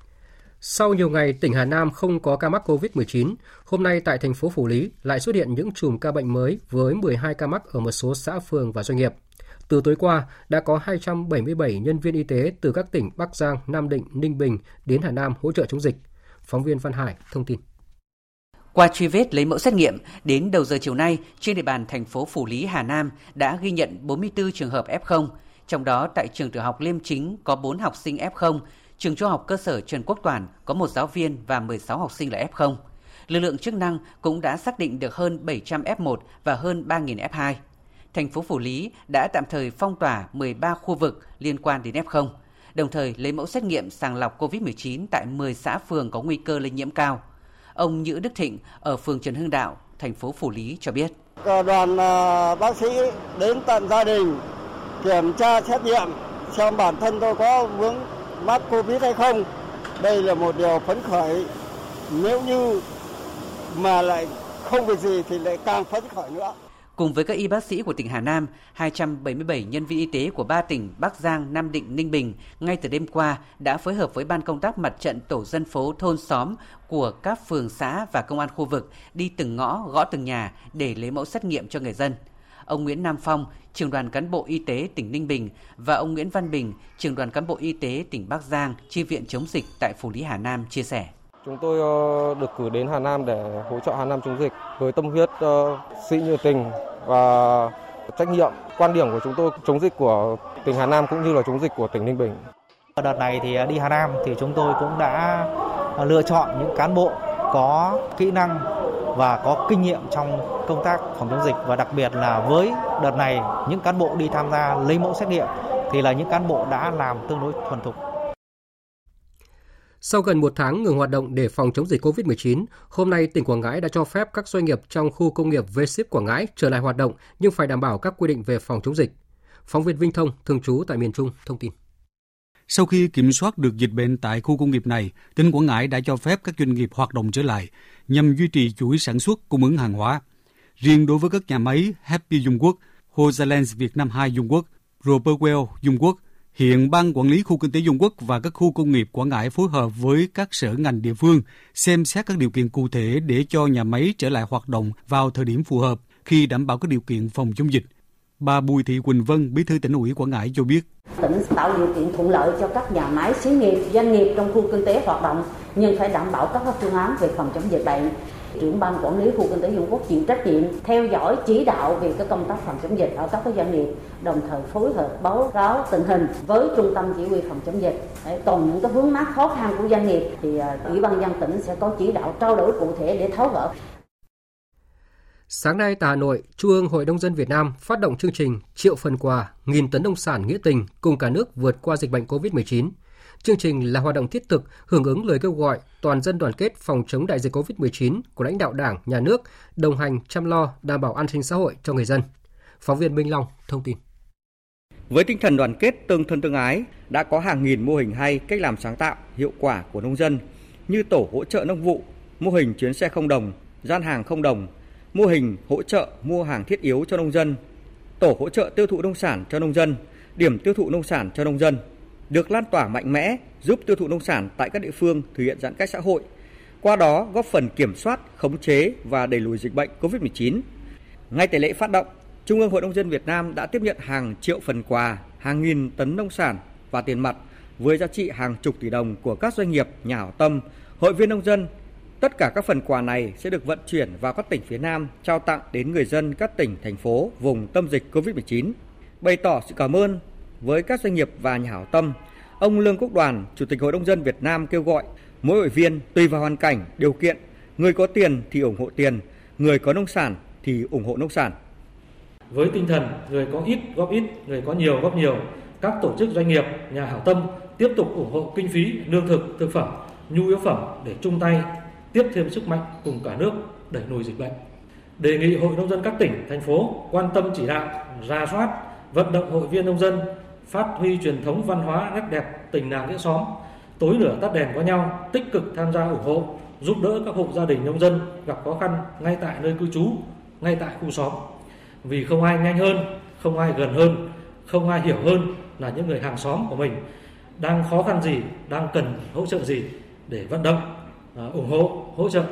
Sau nhiều ngày, tỉnh Hà Nam không có ca mắc Covid-19, hôm nay tại thành phố Phủ Lý lại xuất hiện những chùm ca bệnh mới với 12 ca mắc ở một số xã phường và doanh nghiệp. Từ tối qua, đã có 277 nhân viên y tế từ các tỉnh Bắc Giang, Nam Định, Ninh Bình đến Hà Nam hỗ trợ chống dịch. Phóng viên Văn Hải thông tin. Qua truy vết lấy mẫu xét nghiệm, đến đầu giờ chiều nay, trên địa bàn thành phố Phủ Lý, Hà Nam đã ghi nhận 44 trường hợp F0. Trong đó, tại trường tiểu học Liêm Chính có 4 học sinh F0, trường trung học cơ sở Trần Quốc Toản có 1 giáo viên và 16 học sinh là F0. Lực lượng chức năng cũng đã xác định được hơn 700 F1 và hơn 3.000 F2. Thành phố Phủ Lý đã tạm thời phong tỏa 13 khu vực liên quan đến F0, đồng thời lấy mẫu xét nghiệm sàng lọc COVID-19 tại 10 xã phường có nguy cơ lây nhiễm cao. Ông Nhữ Đức Thịnh ở phường Trần Hưng Đạo, thành phố Phủ Lý cho biết. Đoàn bác sĩ đến tận gia đình kiểm tra xét nghiệm xem bản thân tôi có vướng mắc Covid hay không. Đây là một điều phấn khởi. Nếu như mà lại không việc gì thì lại càng phấn khởi nữa. Cùng với các y bác sĩ của tỉnh Hà Nam, 277 nhân viên y tế của 3 tỉnh Bắc Giang, Nam Định, Ninh Bình ngay từ đêm qua đã phối hợp với ban công tác mặt trận tổ dân phố thôn xóm của các phường xã và công an khu vực đi từng ngõ, gõ từng nhà để lấy mẫu xét nghiệm cho người dân. Ông Nguyễn Nam Phong, trưởng đoàn cán bộ y tế tỉnh Ninh Bình và ông Nguyễn Văn Bình, trưởng đoàn cán bộ y tế tỉnh Bắc Giang chi viện chống dịch tại Phủ Lý Hà Nam chia sẻ. Chúng tôi được cử đến Hà Nam để hỗ trợ Hà Nam chống dịch với tâm huyết, sĩ nhiệt tình và trách nhiệm. Quan điểm của chúng tôi chống dịch của tỉnh Hà Nam cũng như là chống dịch của tỉnh Ninh Bình. Đợt này thì đi Hà Nam thì chúng tôi cũng đã lựa chọn những cán bộ có kỹ năng và có kinh nghiệm trong công tác phòng chống dịch, và đặc biệt là với đợt này những cán bộ đi tham gia lấy mẫu xét nghiệm thì là những cán bộ đã làm tương đối thuần thục. Sau gần một tháng ngừng hoạt động để phòng chống dịch COVID-19, hôm nay tỉnh Quảng Ngãi đã cho phép các doanh nghiệp trong khu công nghiệp V-Ship Quảng Ngãi trở lại hoạt động nhưng phải đảm bảo các quy định về phòng chống dịch. Phóng viên Vinh Thông, thường trú tại miền Trung, thông tin. Sau khi kiểm soát được dịch bệnh tại khu công nghiệp này, tỉnh Quảng Ngãi đã cho phép các doanh nghiệp hoạt động trở lại nhằm duy trì chuỗi sản xuất cung ứng hàng hóa. Riêng đối với các nhà máy Happy Dung Quốc, Hosalens Việt Nam 2 Dung Quốc, Roperwell Dung Quốc, hiện Ban Quản lý Khu Kinh tế Dung Quốc và các khu công nghiệp Quảng Ngãi phối hợp với các sở ngành địa phương xem xét các điều kiện cụ thể để cho nhà máy trở lại hoạt động vào thời điểm phù hợp khi đảm bảo các điều kiện phòng chống dịch. Bà Bùi Thị Quỳnh Vân, Bí thư Tỉnh ủy Quảng Ngãi cho biết. Tỉnh tạo điều kiện thuận lợi cho các nhà máy, xí nghiệp, doanh nghiệp trong khu kinh tế hoạt động nhưng phải đảm bảo các phương án về phòng chống dịch bệnh. Trưởng ban quản lý khu kinh tế Dung Quốc chịu trách nhiệm theo dõi chỉ đạo về cái công tác phòng chống dịch ở các cái doanh nghiệp, đồng thời phối hợp báo cáo tình hình với trung tâm chỉ huy phòng chống dịch. Còn những cái vướng mắc khó khăn của doanh nghiệp thì Ủy ban nhân dân tỉnh sẽ có chỉ đạo trao đổi cụ thể để tháo gỡ. Sáng nay tại Hà Nội, Trung ương Hội Nông dân Việt Nam phát động chương trình triệu phần quà, 1.000 tấn nông sản nghĩa tình cùng cả nước vượt qua dịch bệnh COVID-19. Chương trình là hoạt động thiết thực hưởng ứng lời kêu gọi toàn dân đoàn kết phòng chống đại dịch COVID-19 của lãnh đạo Đảng, Nhà nước, đồng hành chăm lo đảm bảo an sinh xã hội cho người dân. Phóng viên Minh Long thông tin. Với tinh thần đoàn kết tương thân tương ái, đã có hàng nghìn mô hình hay cách làm sáng tạo, hiệu quả của nông dân như tổ hỗ trợ nông vụ, mô hình chuyến xe không đồng, gian hàng không đồng, mô hình hỗ trợ mua hàng thiết yếu cho nông dân, tổ hỗ trợ tiêu thụ nông sản cho nông dân, điểm tiêu thụ nông sản cho nông dân, được lan tỏa mạnh mẽ giúp tiêu thụ nông sản tại các địa phương thực hiện giãn cách xã hội, qua đó góp phần kiểm soát, khống chế và đẩy lùi dịch bệnh COVID-19. Ngay tại lễ phát động, Trung ương Hội Nông dân Việt Nam đã tiếp nhận hàng triệu phần quà, hàng nghìn tấn nông sản và tiền mặt với giá trị hàng chục tỷ đồng của các doanh nghiệp, nhà hảo tâm, hội viên nông dân. Tất cả các phần quà này sẽ được vận chuyển vào các tỉnh phía Nam, trao tặng đến người dân các tỉnh, thành phố, vùng tâm dịch COVID-19. Bày tỏ sự cảm ơn với các doanh nghiệp và nhà hảo tâm, ông Lương Quốc Đoàn, Chủ tịch Hội Nông dân Việt Nam kêu gọi mỗi hội viên tùy vào hoàn cảnh, điều kiện, người có tiền thì ủng hộ tiền, người có nông sản thì ủng hộ nông sản. Với tinh thần người có ít góp ít, người có nhiều góp nhiều, các tổ chức doanh nghiệp, nhà hảo tâm tiếp tục ủng hộ kinh phí, lương thực, thực phẩm, nhu yếu phẩm để chung tay tiếp thêm sức mạnh cùng cả nước đẩy lùi dịch bệnh. Đề nghị Hội Nông dân các tỉnh, thành phố quan tâm chỉ đạo, rà soát, vận động hội viên nông dân phát huy truyền thống văn hóa nét đẹp tình làng nghĩa xóm, tối lửa tắt đèn có nhau, tích cực tham gia ủng hộ, giúp đỡ các hộ gia đình nông dân gặp khó khăn ngay tại nơi cư trú, ngay tại khu xóm. Vì không ai nhanh hơn, không ai gần hơn, không ai hiểu hơn là những người hàng xóm của mình đang khó khăn gì, đang cần hỗ trợ gì để vận động, ủng hộ, hỗ trợ.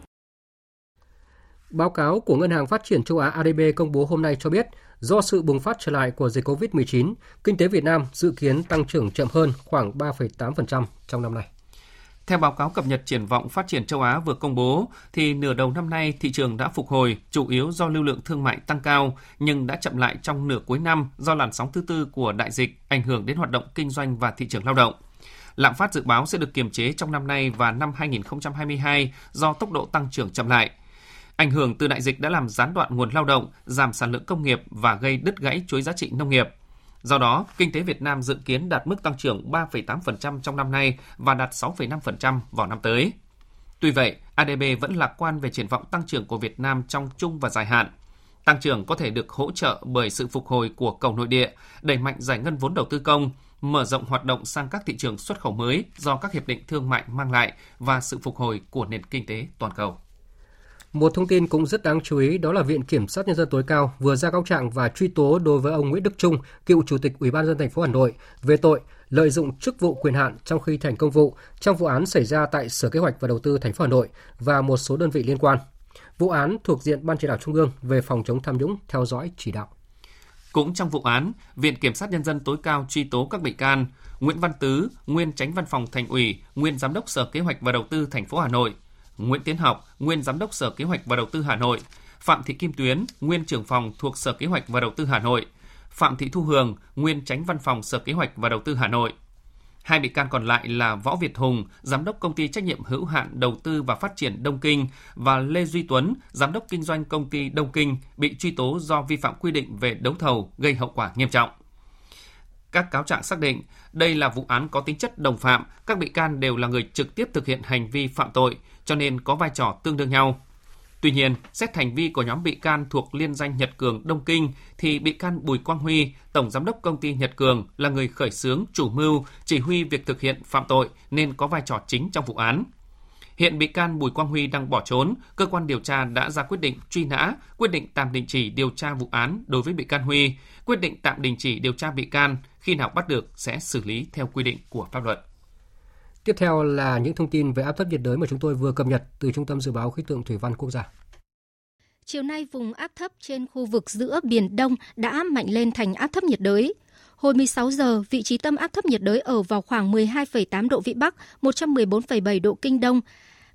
Báo cáo của Ngân hàng Phát triển Châu Á ADB công bố hôm nay cho biết, do sự bùng phát trở lại của dịch COVID-19, kinh tế Việt Nam dự kiến tăng trưởng chậm hơn khoảng 3,8% trong năm nay. Theo báo cáo cập nhật triển vọng phát triển châu Á vừa công bố, thì nửa đầu năm nay thị trường đã phục hồi, chủ yếu do lưu lượng thương mại tăng cao, nhưng đã chậm lại trong nửa cuối năm do làn sóng thứ tư của đại dịch ảnh hưởng đến hoạt động kinh doanh và thị trường lao động. Lạm phát dự báo sẽ được kiềm chế trong năm nay và năm 2022 do tốc độ tăng trưởng chậm lại. Ảnh hưởng từ đại dịch đã làm gián đoạn nguồn lao động, giảm sản lượng công nghiệp và gây đứt gãy chuỗi giá trị nông nghiệp. Do đó, kinh tế Việt Nam dự kiến đạt mức tăng trưởng 3,8% trong năm nay và đạt 6,5% vào năm tới. Tuy vậy, ADB vẫn lạc quan về triển vọng tăng trưởng của Việt Nam trong trung và dài hạn. Tăng trưởng có thể được hỗ trợ bởi sự phục hồi của cầu nội địa, đẩy mạnh giải ngân vốn đầu tư công, mở rộng hoạt động sang các thị trường xuất khẩu mới do các hiệp định thương mại mang lại và sự phục hồi của nền kinh tế toàn cầu. Một thông tin cũng rất đáng chú ý đó là Viện Kiểm sát Nhân dân tối cao vừa ra cáo trạng và truy tố đối với ông Nguyễn Đức Trung, cựu Chủ tịch Ủy ban nhân dân thành phố Hà Nội về tội lợi dụng chức vụ quyền hạn trong khi thi hành công vụ trong vụ án xảy ra tại Sở Kế hoạch và Đầu tư thành phố Hà Nội và một số đơn vị liên quan. Vụ án thuộc diện Ban Chỉ đạo Trung ương về phòng chống tham nhũng theo dõi chỉ đạo. Cũng trong vụ án, Viện Kiểm sát Nhân dân tối cao truy tố các bị can Nguyễn Văn Tứ, nguyên Chánh Văn phòng Thành ủy, nguyên Giám đốc Sở Kế hoạch và Đầu tư thành phố Hà Nội, Nguyễn Tiến Học, nguyên Giám đốc Sở Kế hoạch và Đầu tư Hà Nội, Phạm Thị Kim Tuyến, nguyên trưởng phòng thuộc Sở Kế hoạch và Đầu tư Hà Nội, Phạm Thị Thu Hường, nguyên Chánh Văn phòng Sở Kế hoạch và Đầu tư Hà Nội. Hai bị can còn lại là Võ Việt Hùng, Giám đốc Công ty Trách nhiệm hữu hạn Đầu tư và Phát triển Đông Kinh và Lê Duy Tuấn, Giám đốc Kinh doanh Công ty Đông Kinh bị truy tố do vi phạm quy định về đấu thầu gây hậu quả nghiêm trọng. Các cáo trạng xác định đây là vụ án có tính chất đồng phạm, các bị can đều là người trực tiếp thực hiện hành vi phạm tội, cho nên có vai trò tương đương nhau. Tuy nhiên, xét hành vi của nhóm bị can thuộc liên danh Nhật Cường Đông Kinh thì bị can Bùi Quang Huy, Tổng Giám đốc Công ty Nhật Cường là người khởi xướng, chủ mưu, chỉ huy việc thực hiện phạm tội nên có vai trò chính trong vụ án. Hiện bị can Bùi Quang Huy đang bỏ trốn, cơ quan điều tra đã ra quyết định truy nã, quyết định tạm đình chỉ điều tra vụ án đối với bị can Huy, quyết định tạm đình chỉ điều tra bị can, khi nào bắt được sẽ xử lý theo quy định của pháp luật. Tiếp theo là những thông tin về áp thấp nhiệt đới mà chúng tôi vừa cập nhật từ Trung tâm Dự báo Khí tượng Thủy văn Quốc gia. Chiều nay, vùng áp thấp trên khu vực giữa Biển Đông đã mạnh lên thành áp thấp nhiệt đới. Hồi 16 giờ, vị trí tâm áp thấp nhiệt đới ở vào khoảng 12,8 độ Vĩ Bắc, 114,7 độ Kinh Đông,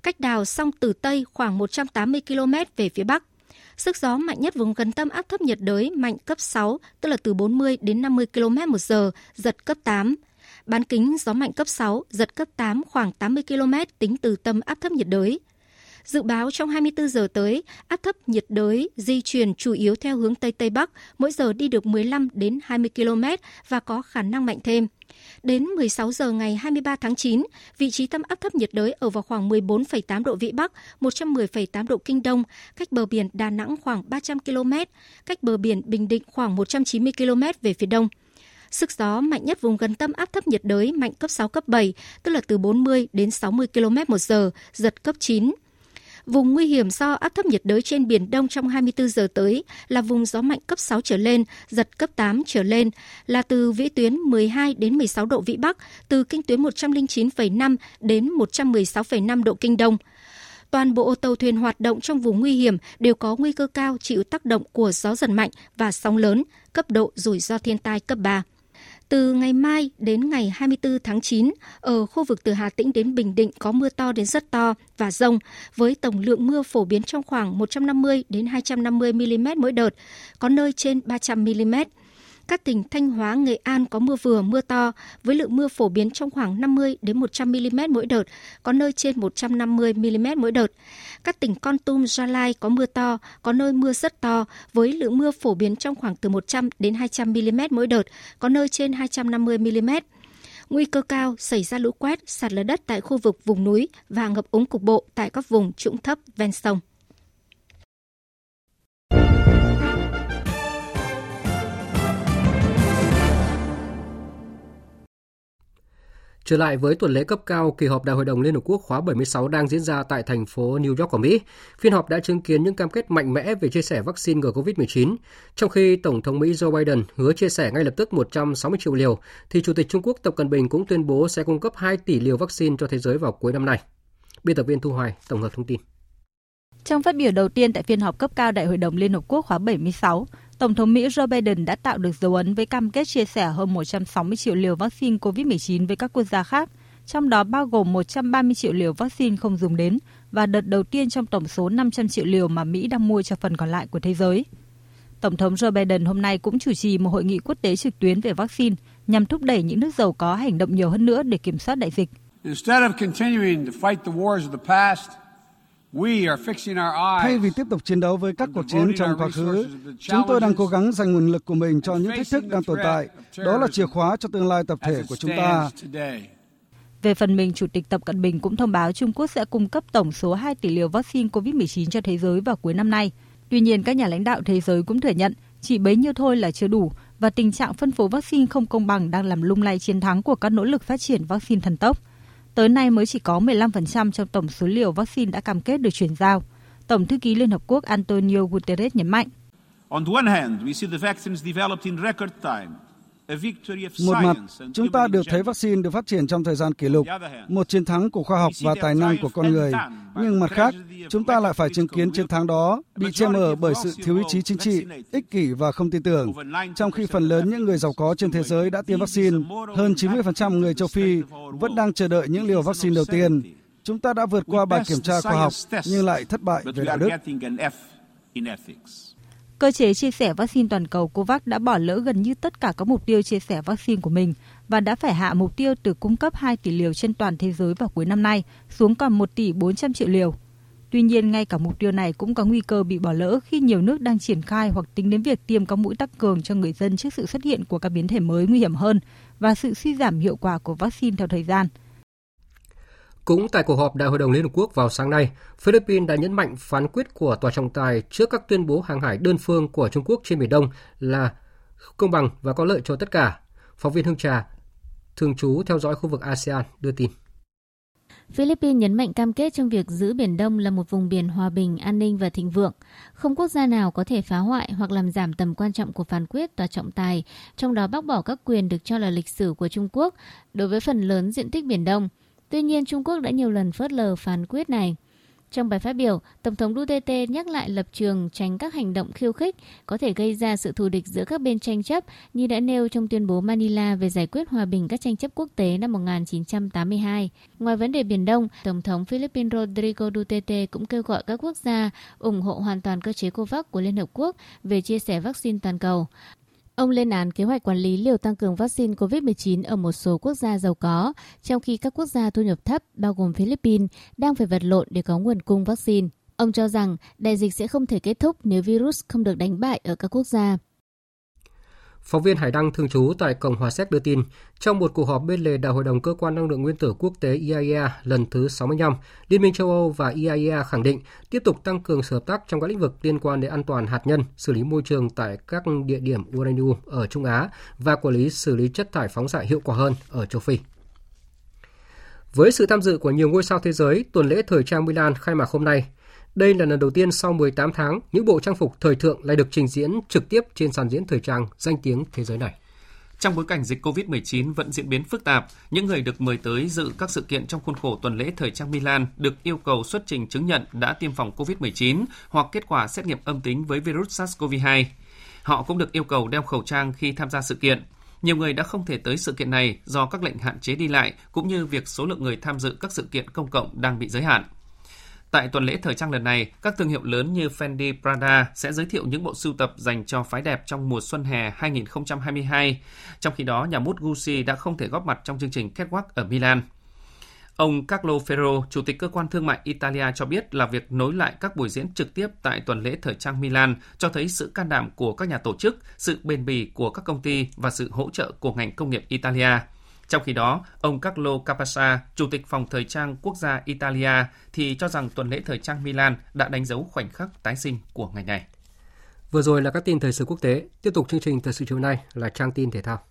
cách đảo Song Tử Tây khoảng 180 km về phía Bắc. Sức gió mạnh nhất vùng gần tâm áp thấp nhiệt đới mạnh cấp 6, tức là từ 40 đến 50 km/h, giật cấp 8. Bán kính gió mạnh cấp 6, giật cấp 8 khoảng 80 km tính từ tâm áp thấp nhiệt đới. Dự báo trong 24 giờ tới, áp thấp nhiệt đới di chuyển chủ yếu theo hướng Tây Tây Bắc, mỗi giờ đi được 15 đến 20 km và có khả năng mạnh thêm. Đến 16 giờ ngày 23 tháng 9, vị trí tâm áp thấp nhiệt đới ở vào khoảng 14,8 độ Vĩ Bắc, 110,8 độ Kinh Đông, cách bờ biển Đà Nẵng khoảng 300 km, cách bờ biển Bình Định khoảng 190 km về phía đông. Sức gió mạnh nhất vùng gần tâm áp thấp nhiệt đới mạnh cấp 6, cấp 7, tức là từ 40 đến 60 km/h, giật cấp 9. Vùng nguy hiểm do áp thấp nhiệt đới trên Biển Đông trong 24 giờ tới là vùng gió mạnh cấp 6 trở lên, giật cấp 8 trở lên, là từ vĩ tuyến 12 đến 16 độ Vĩ Bắc, từ kinh tuyến 109,5 đến 116,5 độ Kinh Đông. Toàn bộ tàu thuyền hoạt động trong vùng nguy hiểm đều có nguy cơ cao chịu tác động của gió giật mạnh và sóng lớn, cấp độ rủi ro thiên tai cấp 3. Từ ngày mai đến ngày 24 tháng 9, ở khu vực từ Hà Tĩnh đến Bình Định có mưa to đến rất to và dông, với tổng lượng mưa phổ biến trong khoảng 150 đến 250 mm mỗi đợt, có nơi trên 300 mm. Các tỉnh Thanh Hóa, Nghệ An có mưa vừa, mưa to, với lượng mưa phổ biến trong khoảng 50 đến 100 mm mỗi đợt, có nơi trên 150 mm mỗi đợt. Các tỉnh Kon Tum, Gia Lai có mưa to, có nơi mưa rất to, với lượng mưa phổ biến trong khoảng từ 100 đến 200 mm mỗi đợt, có nơi trên 250 mm. Nguy cơ cao xảy ra lũ quét, sạt lở đất tại khu vực vùng núi và ngập úng cục bộ tại các vùng trũng thấp ven sông. Trở lại với tuần lễ cấp cao kỳ họp Đại hội đồng Liên Hợp Quốc khóa 76 đang diễn ra tại thành phố New York của Mỹ, phiên họp đã chứng kiến những cam kết mạnh mẽ về chia sẻ vaccine ngừa COVID-19. Trong khi Tổng thống Mỹ Joe Biden hứa chia sẻ ngay lập tức 160 triệu liều, thì Chủ tịch Trung Quốc Tập Cận Bình cũng tuyên bố sẽ cung cấp 2 tỷ liều vaccine cho thế giới vào cuối năm nay. Biên tập viên Thu Hoài tổng hợp thông tin. Trong phát biểu đầu tiên tại phiên họp cấp cao Đại hội đồng Liên Hợp Quốc khóa 76, Tổng thống Mỹ Joe Biden đã tạo được dấu ấn với cam kết chia sẻ hơn 160 triệu liều vaccine COVID-19 với các quốc gia khác, trong đó bao gồm 130 triệu liều vaccine không dùng đến và đợt đầu tiên trong tổng số 500 triệu liều mà Mỹ đang mua cho phần còn lại của thế giới. Tổng thống Joe Biden hôm nay cũng chủ trì một hội nghị quốc tế trực tuyến về vaccine nhằm thúc đẩy những nước giàu có hành động nhiều hơn nữa để kiểm soát đại dịch. Thay vì tiếp tục chiến đấu với các cuộc chiến trong quá khứ, chúng tôi đang cố gắng dành nguồn lực của mình cho những thách thức đang tồn tại. Đó là chìa khóa cho tương lai tập thể của chúng ta. Về phần mình, Chủ tịch Tập Cận Bình cũng thông báo Trung Quốc sẽ cung cấp tổng số 2 tỷ liều vaccine COVID-19 cho thế giới vào cuối năm nay. Tuy nhiên, các nhà lãnh đạo thế giới cũng thừa nhận chỉ bấy nhiêu thôi là chưa đủ và tình trạng phân phối vaccine không công bằng đang làm lung lay chiến thắng của các nỗ lực phát triển vaccine thần tốc. Tới nay mới chỉ có 15% trong tổng số liều vaccine đã cam kết được chuyển giao. Tổng thư ký Liên Hợp Quốc Antonio Guterres nhấn mạnh. Một mặt, chúng ta đều thấy vaccine được phát triển trong thời gian kỷ lục, một chiến thắng của khoa học và tài năng của con người. Nhưng mặt khác, chúng ta lại phải chứng kiến chiến thắng đó bị che mờ bởi sự thiếu ý chí chính trị, ích kỷ và không tin tưởng. Trong khi phần lớn những người giàu có trên thế giới đã tiêm vaccine, hơn 90% người châu Phi vẫn đang chờ đợi những liều vaccine đầu tiên. Chúng ta đã vượt qua bài kiểm tra khoa học nhưng lại thất bại về đạo đức. Cơ chế chia sẻ vaccine toàn cầu COVAX đã bỏ lỡ gần như tất cả các mục tiêu chia sẻ vaccine của mình và đã phải hạ mục tiêu từ cung cấp 2 tỷ liều trên toàn thế giới vào cuối năm nay xuống còn 1 tỷ 400 triệu liều. Tuy nhiên, ngay cả mục tiêu này cũng có nguy cơ bị bỏ lỡ khi nhiều nước đang triển khai hoặc tính đến việc tiêm các mũi tăng cường cho người dân trước sự xuất hiện của các biến thể mới nguy hiểm hơn và sự suy giảm hiệu quả của vaccine theo thời gian. Cũng tại cuộc họp Đại hội đồng Liên Hợp Quốc vào sáng nay, Philippines đã nhấn mạnh phán quyết của Tòa trọng tài trước các tuyên bố hàng hải đơn phương của Trung Quốc trên Biển Đông là công bằng và có lợi cho tất cả. Phóng viên Hương Trà, thường trú theo dõi khu vực ASEAN, đưa tin. Philippines nhấn mạnh cam kết trong việc giữ Biển Đông là một vùng biển hòa bình, an ninh và thịnh vượng. Không quốc gia nào có thể phá hoại hoặc làm giảm tầm quan trọng của phán quyết Tòa trọng tài, trong đó bác bỏ các quyền được cho là lịch sử của Trung Quốc đối với phần lớn diện tích Biển Đông. Tuy nhiên, Trung Quốc đã nhiều lần phớt lờ phán quyết này. Trong bài phát biểu, Tổng thống Duterte nhắc lại lập trường tránh các hành động khiêu khích có thể gây ra sự thù địch giữa các bên tranh chấp như đã nêu trong tuyên bố Manila về giải quyết hòa bình các tranh chấp quốc tế năm 1982. Ngoài vấn đề Biển Đông, Tổng thống Philippines Rodrigo Duterte cũng kêu gọi các quốc gia ủng hộ hoàn toàn cơ chế COVAX của Liên Hợp Quốc về chia sẻ vaccine toàn cầu. Ông lên án kế hoạch quản lý liều tăng cường vaccine COVID-19 ở một số quốc gia giàu có, trong khi các quốc gia thu nhập thấp, bao gồm Philippines, đang phải vật lộn để có nguồn cung vaccine. Ông cho rằng đại dịch sẽ không thể kết thúc nếu virus không được đánh bại ở các quốc gia. Phóng viên Hải Đăng thường trú tại Cộng hòa Séc đưa tin, trong một cuộc họp bên lề Đại hội đồng Cơ quan Năng lượng Nguyên tử Quốc tế IAEA lần thứ 65, Liên minh châu Âu và IAEA khẳng định tiếp tục tăng cường sự hợp tác trong các lĩnh vực liên quan đến an toàn hạt nhân, xử lý môi trường tại các địa điểm uranium ở Trung Á và quản lý xử lý chất thải phóng xạ hiệu quả hơn ở châu Phi. Với sự tham dự của nhiều ngôi sao thế giới, tuần lễ thời trang Milan khai mạc hôm nay. Đây là lần đầu tiên sau 18 tháng, những bộ trang phục thời thượng lại được trình diễn trực tiếp trên sàn diễn thời trang danh tiếng thế giới này. Trong bối cảnh dịch COVID-19 vẫn diễn biến phức tạp, những người được mời tới dự các sự kiện trong khuôn khổ tuần lễ thời trang Milan được yêu cầu xuất trình chứng nhận đã tiêm phòng COVID-19 hoặc kết quả xét nghiệm âm tính với virus SARS-CoV-2. Họ cũng được yêu cầu đeo khẩu trang khi tham gia sự kiện. Nhiều người đã không thể tới sự kiện này do các lệnh hạn chế đi lại cũng như việc số lượng người tham dự các sự kiện công cộng đang bị giới hạn. Tại tuần lễ thời trang lần này, các thương hiệu lớn như Fendi, Prada sẽ giới thiệu những bộ sưu tập dành cho phái đẹp trong mùa xuân hè 2022. Trong khi đó, nhà mốt Gucci đã không thể góp mặt trong chương trình Catwalk ở Milan. Ông Carlo Ferro, Chủ tịch Cơ quan Thương mại Italia cho biết là việc nối lại các buổi diễn trực tiếp tại tuần lễ thời trang Milan cho thấy sự can đảm của các nhà tổ chức, sự bền bỉ của các công ty và sự hỗ trợ của ngành công nghiệp Italia. Trong khi đó, ông Carlo Capaccia, Chủ tịch Phòng Thời trang Quốc gia Italia, thì cho rằng tuần lễ thời trang Milan đã đánh dấu khoảnh khắc tái sinh của ngành này. Vừa rồi là các tin thời sự quốc tế. Tiếp tục chương trình thời sự chiều nay là trang tin thể thao.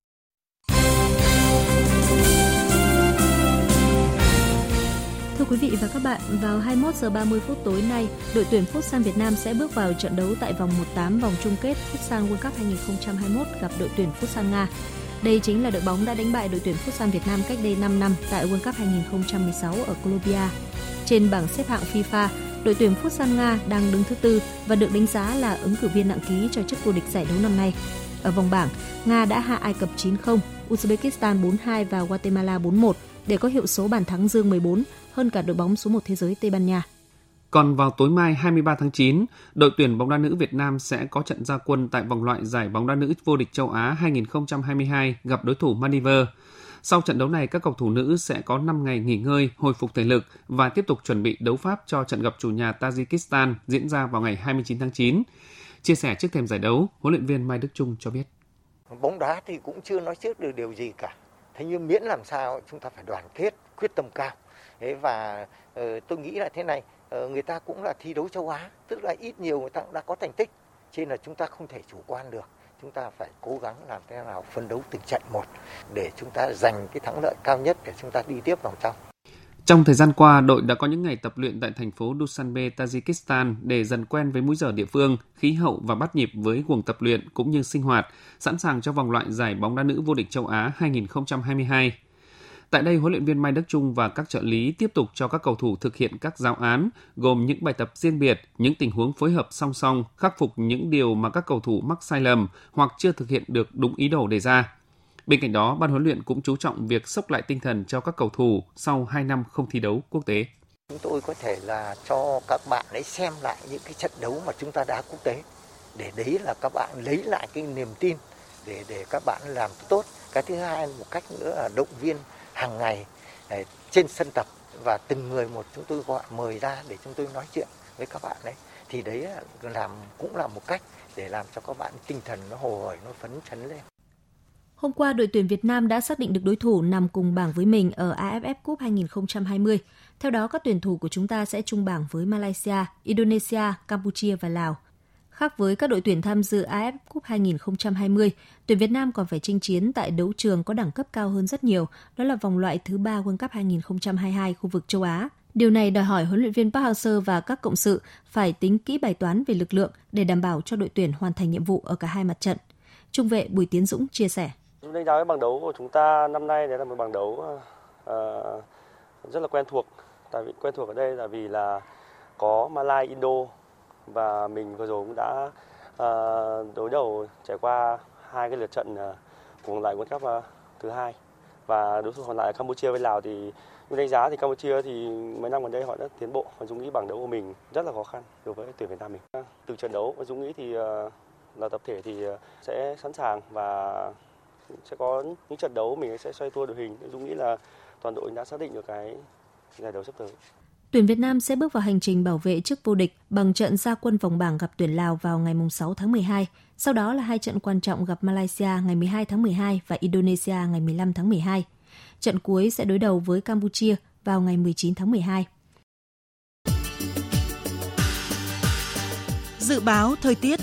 Thưa quý vị và các bạn, vào 21 giờ 30 phút tối nay, đội tuyển Futsal Việt Nam sẽ bước vào trận đấu tại vòng 1/8 vòng chung kết Futsal World Cup 2021 gặp đội tuyển Futsal Nga. Đây chính là đội bóng đã đánh bại đội tuyển Futsal Việt Nam cách đây 5 năm tại World Cup 2016 ở Colombia. Trên bảng xếp hạng FIFA, đội tuyển Futsal Nga đang đứng thứ 4 và được đánh giá là ứng cử viên nặng ký cho chức vô địch giải đấu năm nay. Ở vòng bảng, Nga đã hạ Ai Cập 9-0, Uzbekistan 4-2 và Guatemala 4-1 để có hiệu số bàn thắng dương 14 hơn cả đội bóng số 1 thế giới Tây Ban Nha. Còn vào tối mai 23 tháng 9, đội tuyển bóng đá nữ Việt Nam sẽ có trận ra quân tại vòng loại giải bóng đá nữ vô địch châu Á 2022 gặp đối thủ Maldives. Sau trận đấu này, các cầu thủ nữ sẽ có 5 ngày nghỉ ngơi, hồi phục thể lực và tiếp tục chuẩn bị đấu pháp cho trận gặp chủ nhà Tajikistan diễn ra vào ngày 29 tháng 9. Chia sẻ trước thềm giải đấu, huấn luyện viên Mai Đức Chung cho biết. Bóng đá thì cũng chưa nói trước được điều gì cả. Thế nhưng miễn làm sao chúng ta phải đoàn kết, quyết tâm cao. Và tôi nghĩ là thế này, người ta cũng là thi đấu châu Á, tức là ít nhiều người ta cũng đã có thành tích. Cho nên là chúng ta không thể chủ quan được. Chúng ta phải cố gắng làm thế nào phấn đấu từng trận một để chúng ta giành cái thắng lợi cao nhất để chúng ta đi tiếp vòng trong. Trong thời gian qua, đội đã có những ngày tập luyện tại thành phố Dushanbe, Tajikistan để dần quen với múi giờ địa phương, khí hậu và bắt nhịp với guồng tập luyện cũng như sinh hoạt, sẵn sàng cho vòng loại giải bóng đá nữ vô địch châu Á 2022. Tại đây, huấn luyện viên Mai Đức Chung và các trợ lý tiếp tục cho các cầu thủ thực hiện các giáo án, gồm những bài tập riêng biệt, những tình huống phối hợp song song, khắc phục những điều mà các cầu thủ mắc sai lầm hoặc chưa thực hiện được đúng ý đồ đề ra. Bên cạnh đó, ban huấn luyện cũng chú trọng việc xốc lại tinh thần cho các cầu thủ sau 2 năm không thi đấu quốc tế. Chúng tôi có thể là cho các bạn ấy xem lại những cái trận đấu mà chúng ta đá quốc tế, để đấy là các bạn lấy lại cái niềm tin để các bạn làm tốt. Cái thứ hai một cách nữa là động viên hàng ngày trên sân tập và từng người một chúng tôi gọi mời ra để chúng tôi nói chuyện với các bạn đấy, thì đấy cũng là một cách để làm cho các bạn tinh thần nó hồ hởi, nó phấn chấn lên. Hôm qua, đội tuyển Việt Nam đã xác định được đối thủ nằm cùng bảng với mình ở AFF Cup 2020. Theo đó, các tuyển thủ của chúng ta sẽ chung bảng với Malaysia, Indonesia, Campuchia và Lào. Khác với các đội tuyển tham dự AFF Cup 2020, tuyển Việt Nam còn phải chinh chiến tại đấu trường có đẳng cấp cao hơn rất nhiều, đó là vòng loại thứ 3 World Cup 2022 khu vực châu Á. Điều này đòi hỏi huấn luyện viên Park Hang-seo và các cộng sự phải tính kỹ bài toán về lực lượng để đảm bảo cho đội tuyển hoàn thành nhiệm vụ ở cả hai mặt trận. Trung vệ Bùi Tiến Dũng chia sẻ. Đánh giá với bảng đấu của chúng ta năm nay đấy là một bảng đấu rất là quen thuộc. tại vì quen thuộc ở đây là vì là có Malai, Indo và mình vừa rồi cũng đã đối đầu trải qua 2 cái lượt trận của vòng loại World Cup thứ 2 và đối thủ còn lại Campuchia với Lào thì mình đánh giá thì Campuchia thì mấy năm gần đây họ đã tiến bộ và Dũng nghĩ bảng đấu của mình rất là khó khăn đối với tuyển Việt Nam mình. Từ trận đấu Dũng nghĩ thì là tập thể thì sẽ sẵn sàng và sẽ có những trận đấu mình sẽ xoay tua đội hình. Dũng nghĩ là toàn đội đã xác định được cái giải đấu sắp tới. Tuyển Việt Nam sẽ bước vào hành trình bảo vệ chức vô địch bằng trận ra quân vòng bảng gặp tuyển Lào vào ngày 6 tháng 12. Sau đó là 2 trận quan trọng gặp Malaysia ngày 12 tháng 12 và Indonesia ngày 15 tháng 12. Trận cuối sẽ đối đầu với Campuchia vào ngày 19 tháng 12. Dự báo thời tiết.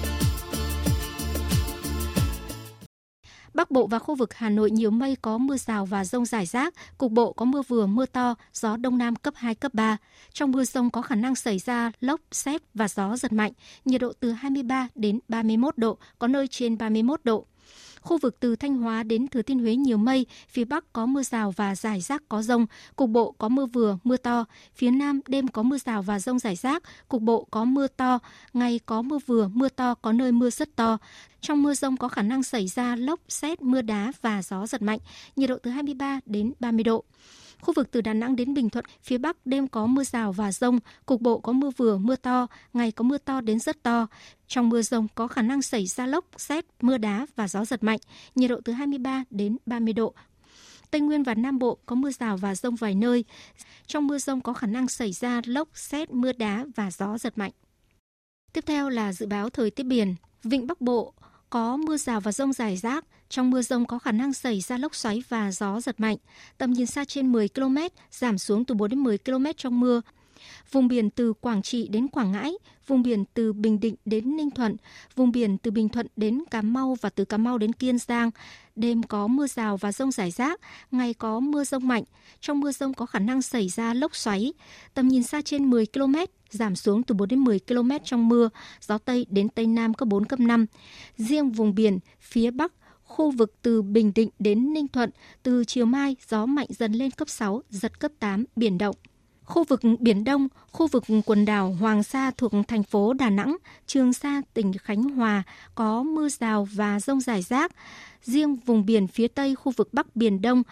Bắc Bộ và khu vực Hà Nội nhiều mây, có mưa rào và dông rải rác, cục bộ có mưa vừa mưa to, gió Đông Nam cấp 2, cấp 3. Trong mưa dông có khả năng xảy ra lốc, sét và gió giật mạnh, nhiệt độ từ 23 đến 31 độ, có nơi trên 31 độ. Khu vực từ Thanh Hóa đến Thừa Thiên Huế nhiều mây, phía Bắc có mưa rào và rải rác có dông, cục bộ có mưa vừa, mưa to. Phía Nam đêm có mưa rào và dông rải rác, cục bộ có mưa to, ngày có mưa vừa, mưa to, có nơi mưa rất to. Trong mưa dông có khả năng xảy ra lốc, sét, mưa đá và gió giật mạnh, nhiệt độ từ 23 đến 30 độ. Khu vực từ Đà Nẵng đến Bình Thuận, phía Bắc đêm có mưa rào và dông, cục bộ có mưa vừa, mưa to, ngày có mưa to đến rất to. Trong mưa dông có khả năng xảy ra lốc, sét, mưa đá và gió giật mạnh, nhiệt độ từ 23 đến 30 độ. Tây Nguyên và Nam Bộ có mưa rào và dông vài nơi. Trong mưa dông có khả năng xảy ra lốc, sét, mưa đá và gió giật mạnh. Tiếp theo là dự báo thời tiết biển. Vịnh Bắc Bộ có mưa rào và dông rải rác. Trong mưa dông có khả năng xảy ra lốc xoáy và gió giật mạnh. Tầm nhìn xa trên 10 km, giảm xuống từ 4 đến 10 km trong mưa. Vùng biển từ Quảng Trị đến Quảng Ngãi, vùng biển từ Bình Định đến Ninh Thuận, vùng biển từ Bình Thuận đến Cà Mau và từ Cà Mau đến Kiên Giang. Đêm có mưa rào và dông rải rác, ngày có mưa dông mạnh. Trong mưa dông có khả năng xảy ra lốc xoáy. Tầm nhìn xa trên 10 km, giảm xuống từ 4 đến 10 km trong mưa. Gió Tây đến Tây Nam cấp 4, cấp 5. Riêng vùng biển phía Bắc, khu vực từ Bình Định đến Ninh Thuận, từ chiều mai gió mạnh dần lên cấp 6, giật cấp 8, biển động. Khu vực Biển Đông, khu vực quần đảo Hoàng Sa thuộc thành phố Đà Nẵng, Trường Sa, tỉnh Khánh Hòa có mưa rào và dông rải rác. Riêng vùng biển phía Tây, khu vực Bắc Biển Đông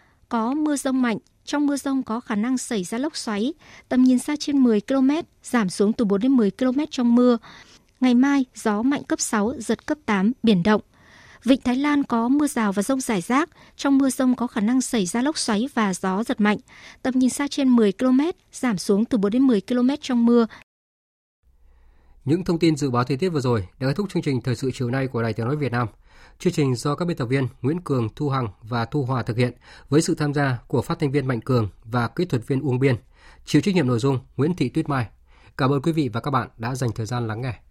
có mưa dông mạnh. Trong mưa dông có khả năng xảy ra lốc xoáy. Tầm nhìn xa trên 10 km, giảm xuống từ 4 đến 10 km trong mưa. Ngày mai, gió mạnh cấp 6, giật cấp 8, biển động. Vịnh Thái Lan có mưa rào và dông rải rác. Trong mưa dông có khả năng xảy ra lốc xoáy và gió giật mạnh. Tầm nhìn xa trên 10 km, giảm xuống từ 4 đến 10 km trong mưa. Những thông tin dự báo thời tiết vừa rồi đã kết thúc chương trình Thời sự chiều nay của Đài Tiếng nói Việt Nam. Chương trình do các biên tập viên Nguyễn Cường, Thu Hằng và Thu Hòa thực hiện với sự tham gia của phát thanh viên Mạnh Cường và kỹ thuật viên Uông Biên. Chịu trách nhiệm nội dung Nguyễn Thị Tuyết Mai. Cảm ơn quý vị và các bạn đã dành thời gian lắng nghe.